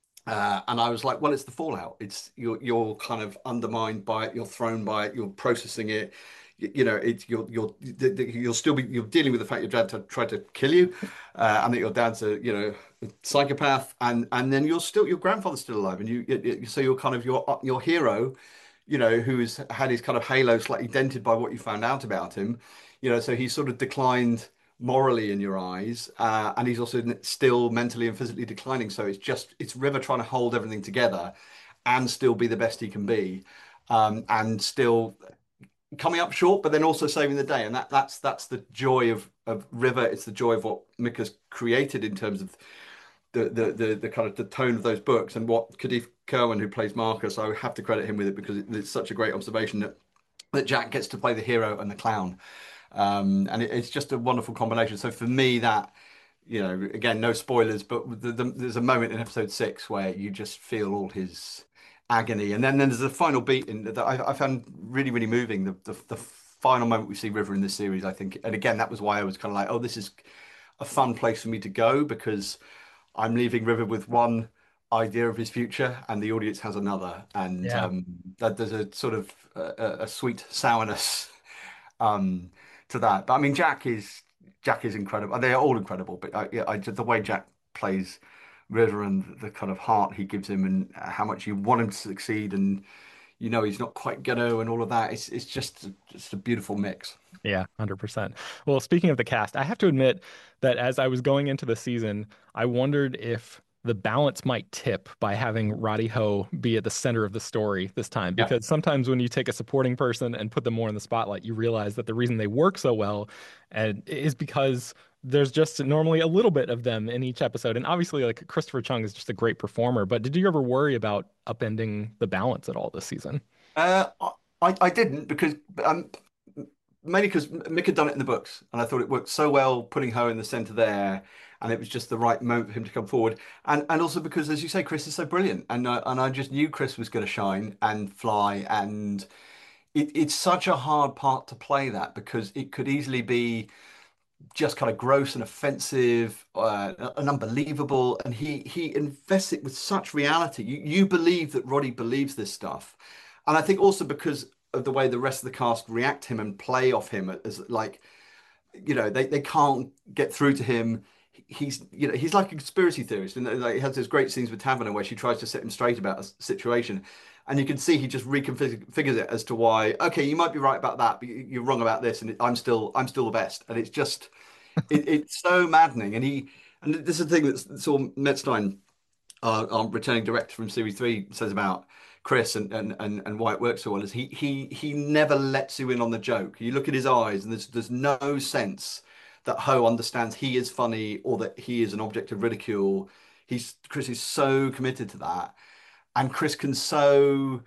S9: Uh, and I was like, well, it's the fallout. It's you're you're kind of undermined by it. You're thrown by it. You're processing it. You, you know, it's you're you're you'll still be you're dealing with the fact your dad to, tried to kill you, uh, and that your dad's a you know a psychopath, and and then you're still your grandfather's still alive, and you, you so you're kind of your your hero, you know, who's had his kind of halo slightly dented by what you found out about him, you know, so he's sort of declined morally in your eyes, uh, and he's also still mentally and physically declining. So it's just it's River trying to hold everything together and still be the best he can be, um, and still coming up short, but then also saving the day. And that that's that's the joy of of River. It's the joy of what Mick has created in terms of the the the, the kind of the tone of those books, and what Kadif Kerwin, who plays Marcus, I have to credit him with it, because it, it's such a great observation that that Jack gets to play the hero and the clown. Um, and it, it's just a wonderful combination. So for me, that, you know, again, no spoilers, but the, the, there's a moment in episode six where you just feel all his agony, and then, then there's a final beat in that I, I found really, really moving. The, the the final moment we see River in this series, I think, and again, that was why I was kind of like, oh, this is a fun place for me to go, because I'm leaving River with one idea of his future, and the audience has another, and
S4: Yeah.
S9: um, that there's a sort of a, a sweet sourness. Um, to that. But I mean, Jack is Jack is incredible. They're all incredible, but I, yeah, I just the way Jack plays River and the kind of heart he gives him, and how much you want him to succeed, and you know he's not quite gonna, and all of that. It's it's just just a beautiful mix.
S4: Yeah, one hundred percent. Well, speaking of the cast, I have to admit that as I was going into the season, I wondered if the balance might tip by having Roddy Ho be at the center of the story this time.
S9: Yeah.
S4: Because sometimes when you take a supporting person and put them more in the spotlight, you realize that the reason they work so well and is because there's just normally a little bit of them in each episode. And obviously, like, Christopher Chung is just a great performer. But did you ever worry about upending the balance at all this season?
S9: Uh, I I didn't, because um mainly because Mick had done it in the books, and I thought it worked so well putting her in the center there, and it was just the right moment for him to come forward. And and also because, as you say, Chris is so brilliant, and uh, and I just knew Chris was going to shine and fly, and it, it's such a hard part to play, that, because it could easily be just kind of gross and offensive, uh, and unbelievable, and he he invests it with such reality. You you believe that Roddy believes this stuff, and I think also because of the way the rest of the cast react to him and play off him as, like, you know, they, they can't get through to him. He's, you know, he's like a conspiracy theorist, and like, he has those great scenes with Taverner where she tries to set him straight about a situation, and you can see he just reconfigures it as to why, okay, you might be right about that, but you're wrong about this, and I'm still I'm still the best. And it's just it, it's so maddening. And he and this is the thing that Saul Metzstein, our, our returning director from series three, says about Chris and, and and and why it works so well, is he he he never lets you in on the joke. You look at his eyes, and there's there's no sense that Ho understands he is funny, or that he is an object of ridicule. He's Chris is so committed to that, and Chris can so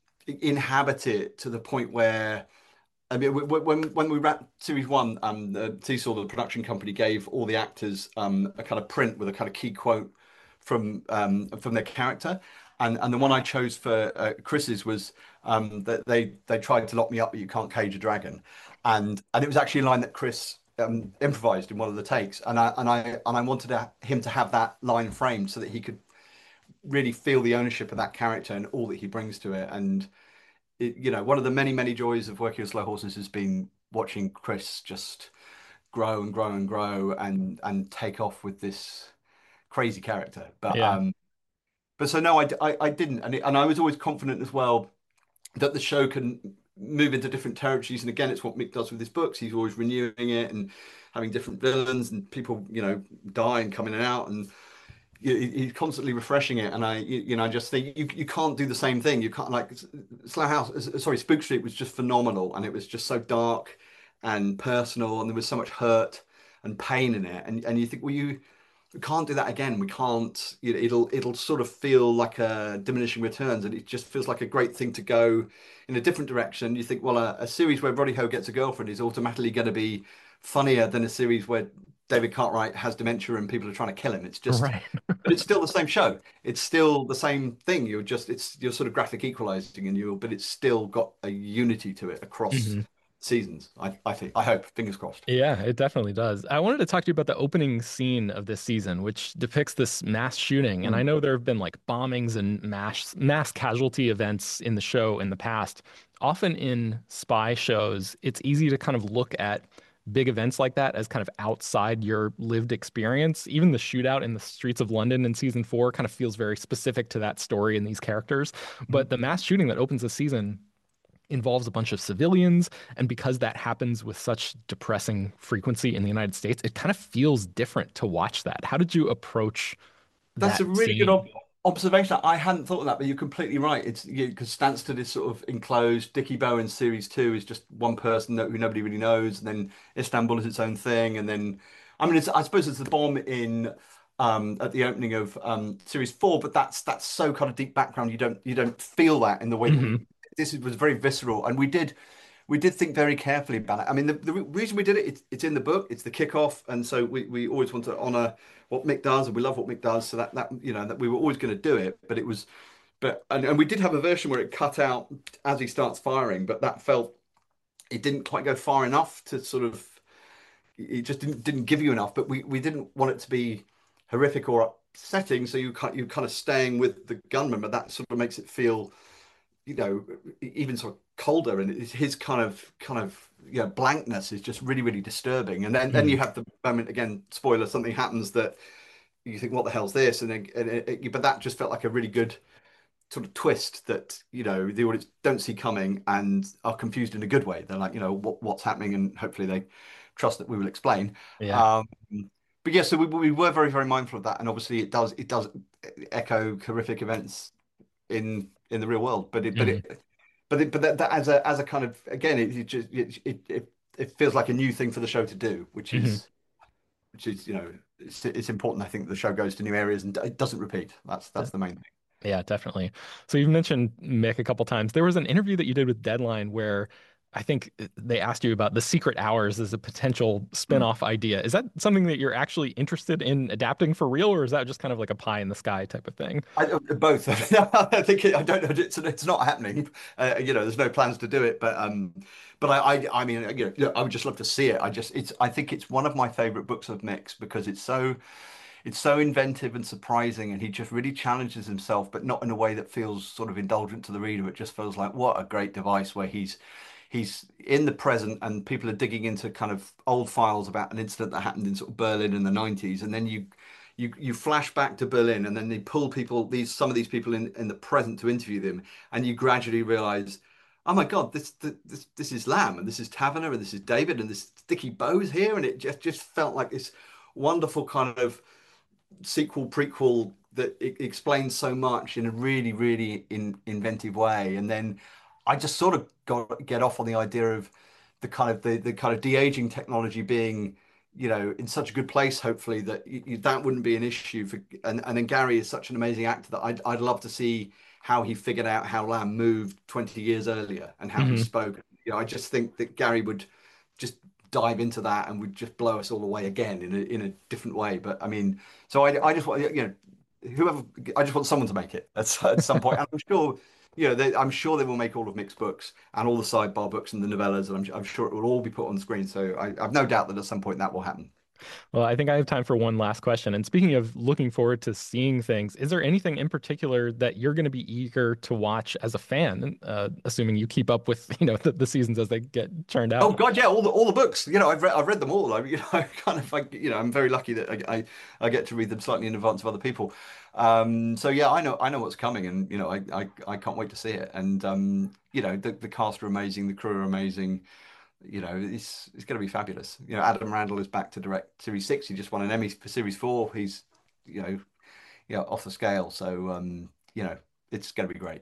S9: inhabit it to the point where, I mean, when when we wrapped series one, um, the Seesaw, the production company, gave all the actors um a kind of print with a kind of key quote from um from their character. And and the one I chose for uh, Chris's was um, that they they tried to lock me up, but you can't cage a dragon, and and it was actually a line that Chris um, improvised in one of the takes, and I and I and I wanted to, him to have that line framed so that he could really feel the ownership of that character and all that he brings to it. And it, you know, one of the many many joys of working with Slow Horses has been watching Chris just grow and grow and grow and and take off with this crazy character. But
S4: Yeah.
S9: um. But so no, I, I, I didn't, and it, and I was always confident as well that the show can move into different territories. And again, it's what Mick does with his books. He's always renewing it and having different villains, and people, you know, die and coming in and out, and he- he's constantly refreshing it. And I, you, you know, I just think you you can't do the same thing. You can't, like, Slough House, sorry, Spook Street was just phenomenal, and it was just so dark and personal, and there was so much hurt and pain in it. And and you think, well, you. we can't do that again. We can't, you know, it'll it'll sort of feel like a diminishing returns, and it just feels like a great thing to go in a different direction. You think, well, a, a series where Roddy Ho gets a girlfriend is automatically going to be funnier than a series where David Cartwright has dementia and people are trying to kill him. It's just,
S4: Right.
S9: but it's still the same show. It's still the same thing. You're just, it's you're sort of graphic equalizing, and you, but it's still got a unity to it across
S4: hmm
S9: seasons. I, I think, I hope, fingers crossed.
S4: Yeah, it definitely does. I wanted to talk to you about the opening scene of this season, which depicts this mass shooting. And I
S9: Mm.
S4: know there have been like bombings and mass mass casualty events in the show in the past. Often in spy shows, it's easy to kind of look at big events like that as kind of outside your lived experience. Even the shootout in the streets of London in season four kind of feels very specific to that story and these characters. But the mass shooting that opens the season involves a bunch of civilians. And because that happens with such depressing frequency in the United States, it kind of feels different to watch that. How did you approach
S9: That's
S4: that
S9: a really good
S4: scene?
S9: ob observation. I hadn't thought of that, but you're completely right. It's because Stansted is sort of enclosed. Dickie Bow in series two is just one person that who nobody really knows, and then Istanbul is its own thing, and then I mean, it's I suppose it's the bomb in um at the opening of um series four, but that's that's so kind of deep background. You don't you don't feel that in the way that
S4: hmm
S9: we. This was very visceral, and we did we did think very carefully about it. I mean, the, the reason we did it, it's, it's in the book, it's the kickoff, and so we, we always want to honor what Mick does, and we love what Mick does. So that that you know that we were always going to do it, but it was, but and, and we did have a version where it cut out as he starts firing, but that felt it didn't quite go far enough to sort of it just didn't didn't give you enough. But we we didn't want it to be horrific or upsetting, so you kind you kind of staying with the gunman, but that sort of makes it feel you know, even sort of colder, and it's his kind of kind of you know blankness is just really really disturbing. And then then you
S4: hmm
S9: have the moment again, spoiler, something happens that you think, what the hell's this? And, then, and it, it- but that just felt like a really good sort of twist that you know the audience don't see coming and are confused in a good way. They're like, you know, what what's happening, and hopefully they trust that we will explain.
S4: Yeah.
S9: Um, but yeah, so we, we were very very mindful of that, and obviously it does it does echo horrific events in in the real world, but it but
S4: hmm
S9: it but it, but that, that as a as a kind of again it, it just it, it it it feels like a new thing for the show to do, which
S4: hmm
S9: is which is you know it's it's important. I think the show goes to new areas and it doesn't repeat. That's that's the main thing.
S4: Yeah, definitely. So you've mentioned Mick a couple times. There was an interview that you did with Deadline where I think they asked you about the secret hours as a potential
S9: Mm.
S4: spin-off idea. Is that something that you're actually interested in adapting for real, or is that just kind of like a pie in the sky type of thing?
S9: I, uh, both. I think it, I don't know. It's it's not happening. Uh, you know, there's no plans to do it. But um, but I I, I mean, you know, I would just love to see it. I just it's I think it's one of my favorite books of Mick's because it's so it's so inventive and surprising, and he just really challenges himself, but not in a way that feels sort of indulgent to the reader. It just feels like what a great device where he's he's in the present and people are digging into kind of old files about an incident that happened in sort of Berlin in the nineties, and then you you you flash back to Berlin, and then they pull people these some of these people in in the present to interview them, and you gradually realize, oh my God, this this this is Lamb, and this is Taverner, and this is David, and this Dickie Bowes here, and it just just felt like this wonderful kind of sequel prequel that it explains so much in a really really in, inventive way. And then I just sort of got get off on the idea of the kind of the, the kind of de-aging technology being you know in such a good place hopefully that you, that wouldn't be an issue for and, and then Gary is such an amazing actor that I'd, I'd love to see how he figured out how Lamb moved twenty years earlier and how he
S4: hmm
S9: spoke. You know I just think that Gary would just dive into that and would just blow us all away again in a in a different way. But I mean, so I I just want you know whoever I just want someone to make it at, at some point. And I'm sure you know they, I'm sure they will make all of Mick's books and all the sidebar books and the novellas, and I'm I'm sure it will all be put on screen. So I, I've no doubt that at some point that will happen.
S4: Well, I think I have time for one last question. And speaking of looking forward to seeing things, is there anything in particular that you're going to be eager to watch as a fan, uh, assuming you keep up with, you know, the, the seasons as they get churned
S9: Oh
S4: out?
S9: God, yeah, all the all the books. You know, I've read I've read them all. I, you know, I kind of like you know, I'm very lucky that I, I I get to read them slightly in advance of other people. Um, so yeah, I know I know what's coming, and you know, I I, I can't wait to see it. And um, you know, the the cast are amazing, the crew are amazing. You know, it's it's going to be fabulous. You know, Adam Randall is back to direct Series Six. He just won an Emmy for Series Four. He's you know, yeah, off the scale. So um, you know, it's going to be great.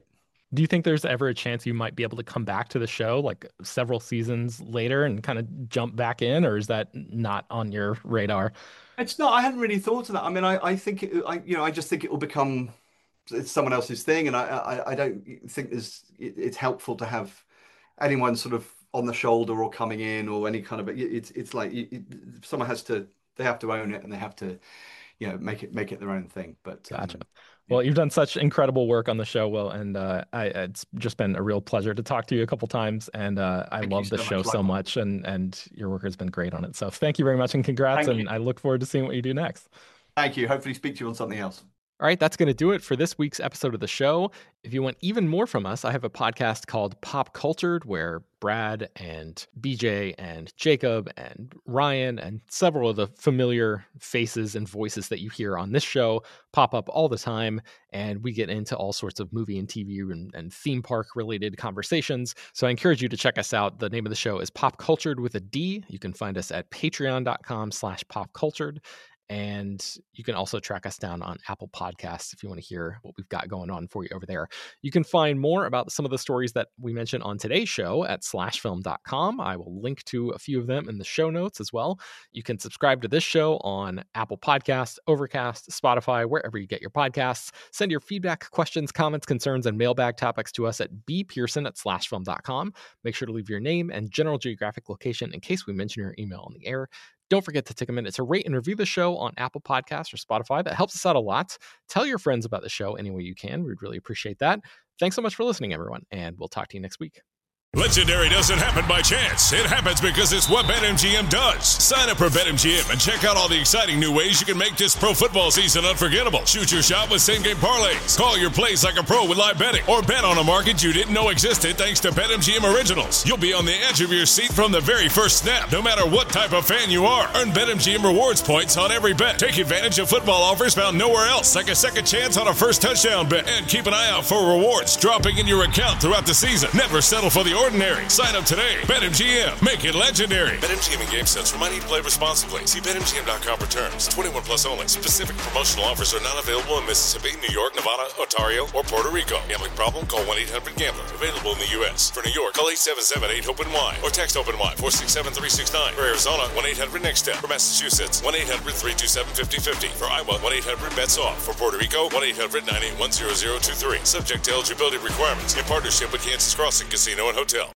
S4: Do you think there's ever a chance you might be able to come back to the show like several seasons later and kind of jump back in, or is that not on your radar?
S9: It's not. I hadn't really thought of that. I mean, I, I think it, I, you know, I just think it will become it's someone else's thing, and I, I, I don't think there's. It, it's helpful to have anyone sort of on the shoulder or coming in or any kind of. It's it's like it, someone has to. They have to own it, and they have to, you know, make it make it their own thing. But
S4: gotcha.
S9: Um,
S4: Well, you've done such incredible work on the show, Will, and uh, I, it's just been a real pleasure to talk to you a couple times. And uh, I
S9: Thank
S4: love
S9: you
S4: the
S9: so
S4: show
S9: much,
S4: so
S9: Michael.
S4: much, and and your work has been great on it. So thank you very much, and congrats.
S9: Thank
S4: And
S9: you.
S4: I look forward to seeing what you do next.
S9: Thank you. Hopefully, speak to you on something else.
S4: All right, that's going to do it for this week's episode of the show. If you want even more from us, I have a podcast called Pop Cultured, where Brad and B J and Jacob and Ryan and several of the familiar faces and voices that you hear on this show pop up all the time. And we get into all sorts of movie and T V and, and theme park related conversations. So I encourage you to check us out. The name of the show is Pop Cultured with a D. You can find us at patreon.com slash popcultured. And you can also track us down on Apple Podcasts if you want to hear what we've got going on for you over there. You can find more about some of the stories that we mentioned on today's show at slash film dot com. I will link to a few of them in the show notes as well. You can subscribe to this show on Apple Podcasts, Overcast, Spotify, wherever you get your podcasts. Send your feedback, questions, comments, concerns, and mailbag topics to us at bpearson at slash film dot com. Make sure to leave your name and general geographic location in case we mention your email on the air. Don't forget to take a minute to rate and review the show on Apple Podcasts or Spotify. That helps us out a lot. Tell your friends about the show any way you can. We'd really appreciate that. Thanks so much for listening, everyone, and we'll talk to you next week.
S10: Legendary doesn't happen by chance. It happens because it's what BetMGM does. Sign up for BetMGM and check out all the exciting new ways you can make this pro football season unforgettable. Shoot your shot with same-game parlays. Call your plays like a pro with live betting. Or bet on a market you didn't know existed thanks to BetMGM Originals. You'll be on the edge of your seat from the very first snap, no matter what type of fan you are. Earn BetMGM rewards points on every bet. Take advantage of football offers found nowhere else, like a second chance on a first touchdown bet. And keep an eye out for rewards dropping in your account throughout the season. Never settle for the ordinary. Sign up today. BetMGM. Make it legendary. BetMGM and GameSense remind you to play responsibly. See Bet M G M dot com for terms. twenty-one plus only. Specific promotional offers are not available in Mississippi, New York, Nevada, Ontario, or Puerto Rico. Gambling problem? Call one eight hundred gambler. Available in the U S. For New York, call eight seven seven eight open wide or text OpenWide four six seven three six nine. For Arizona, one eight hundred next step. For Massachusetts, one eight hundred three two seven five zero five zero. For Iowa, one eight hundred bets off. For Puerto Rico, one eight hundred nine eight one zero zero two three. Subject to eligibility requirements. In partnership with Kansas Crossing Casino and Hotel.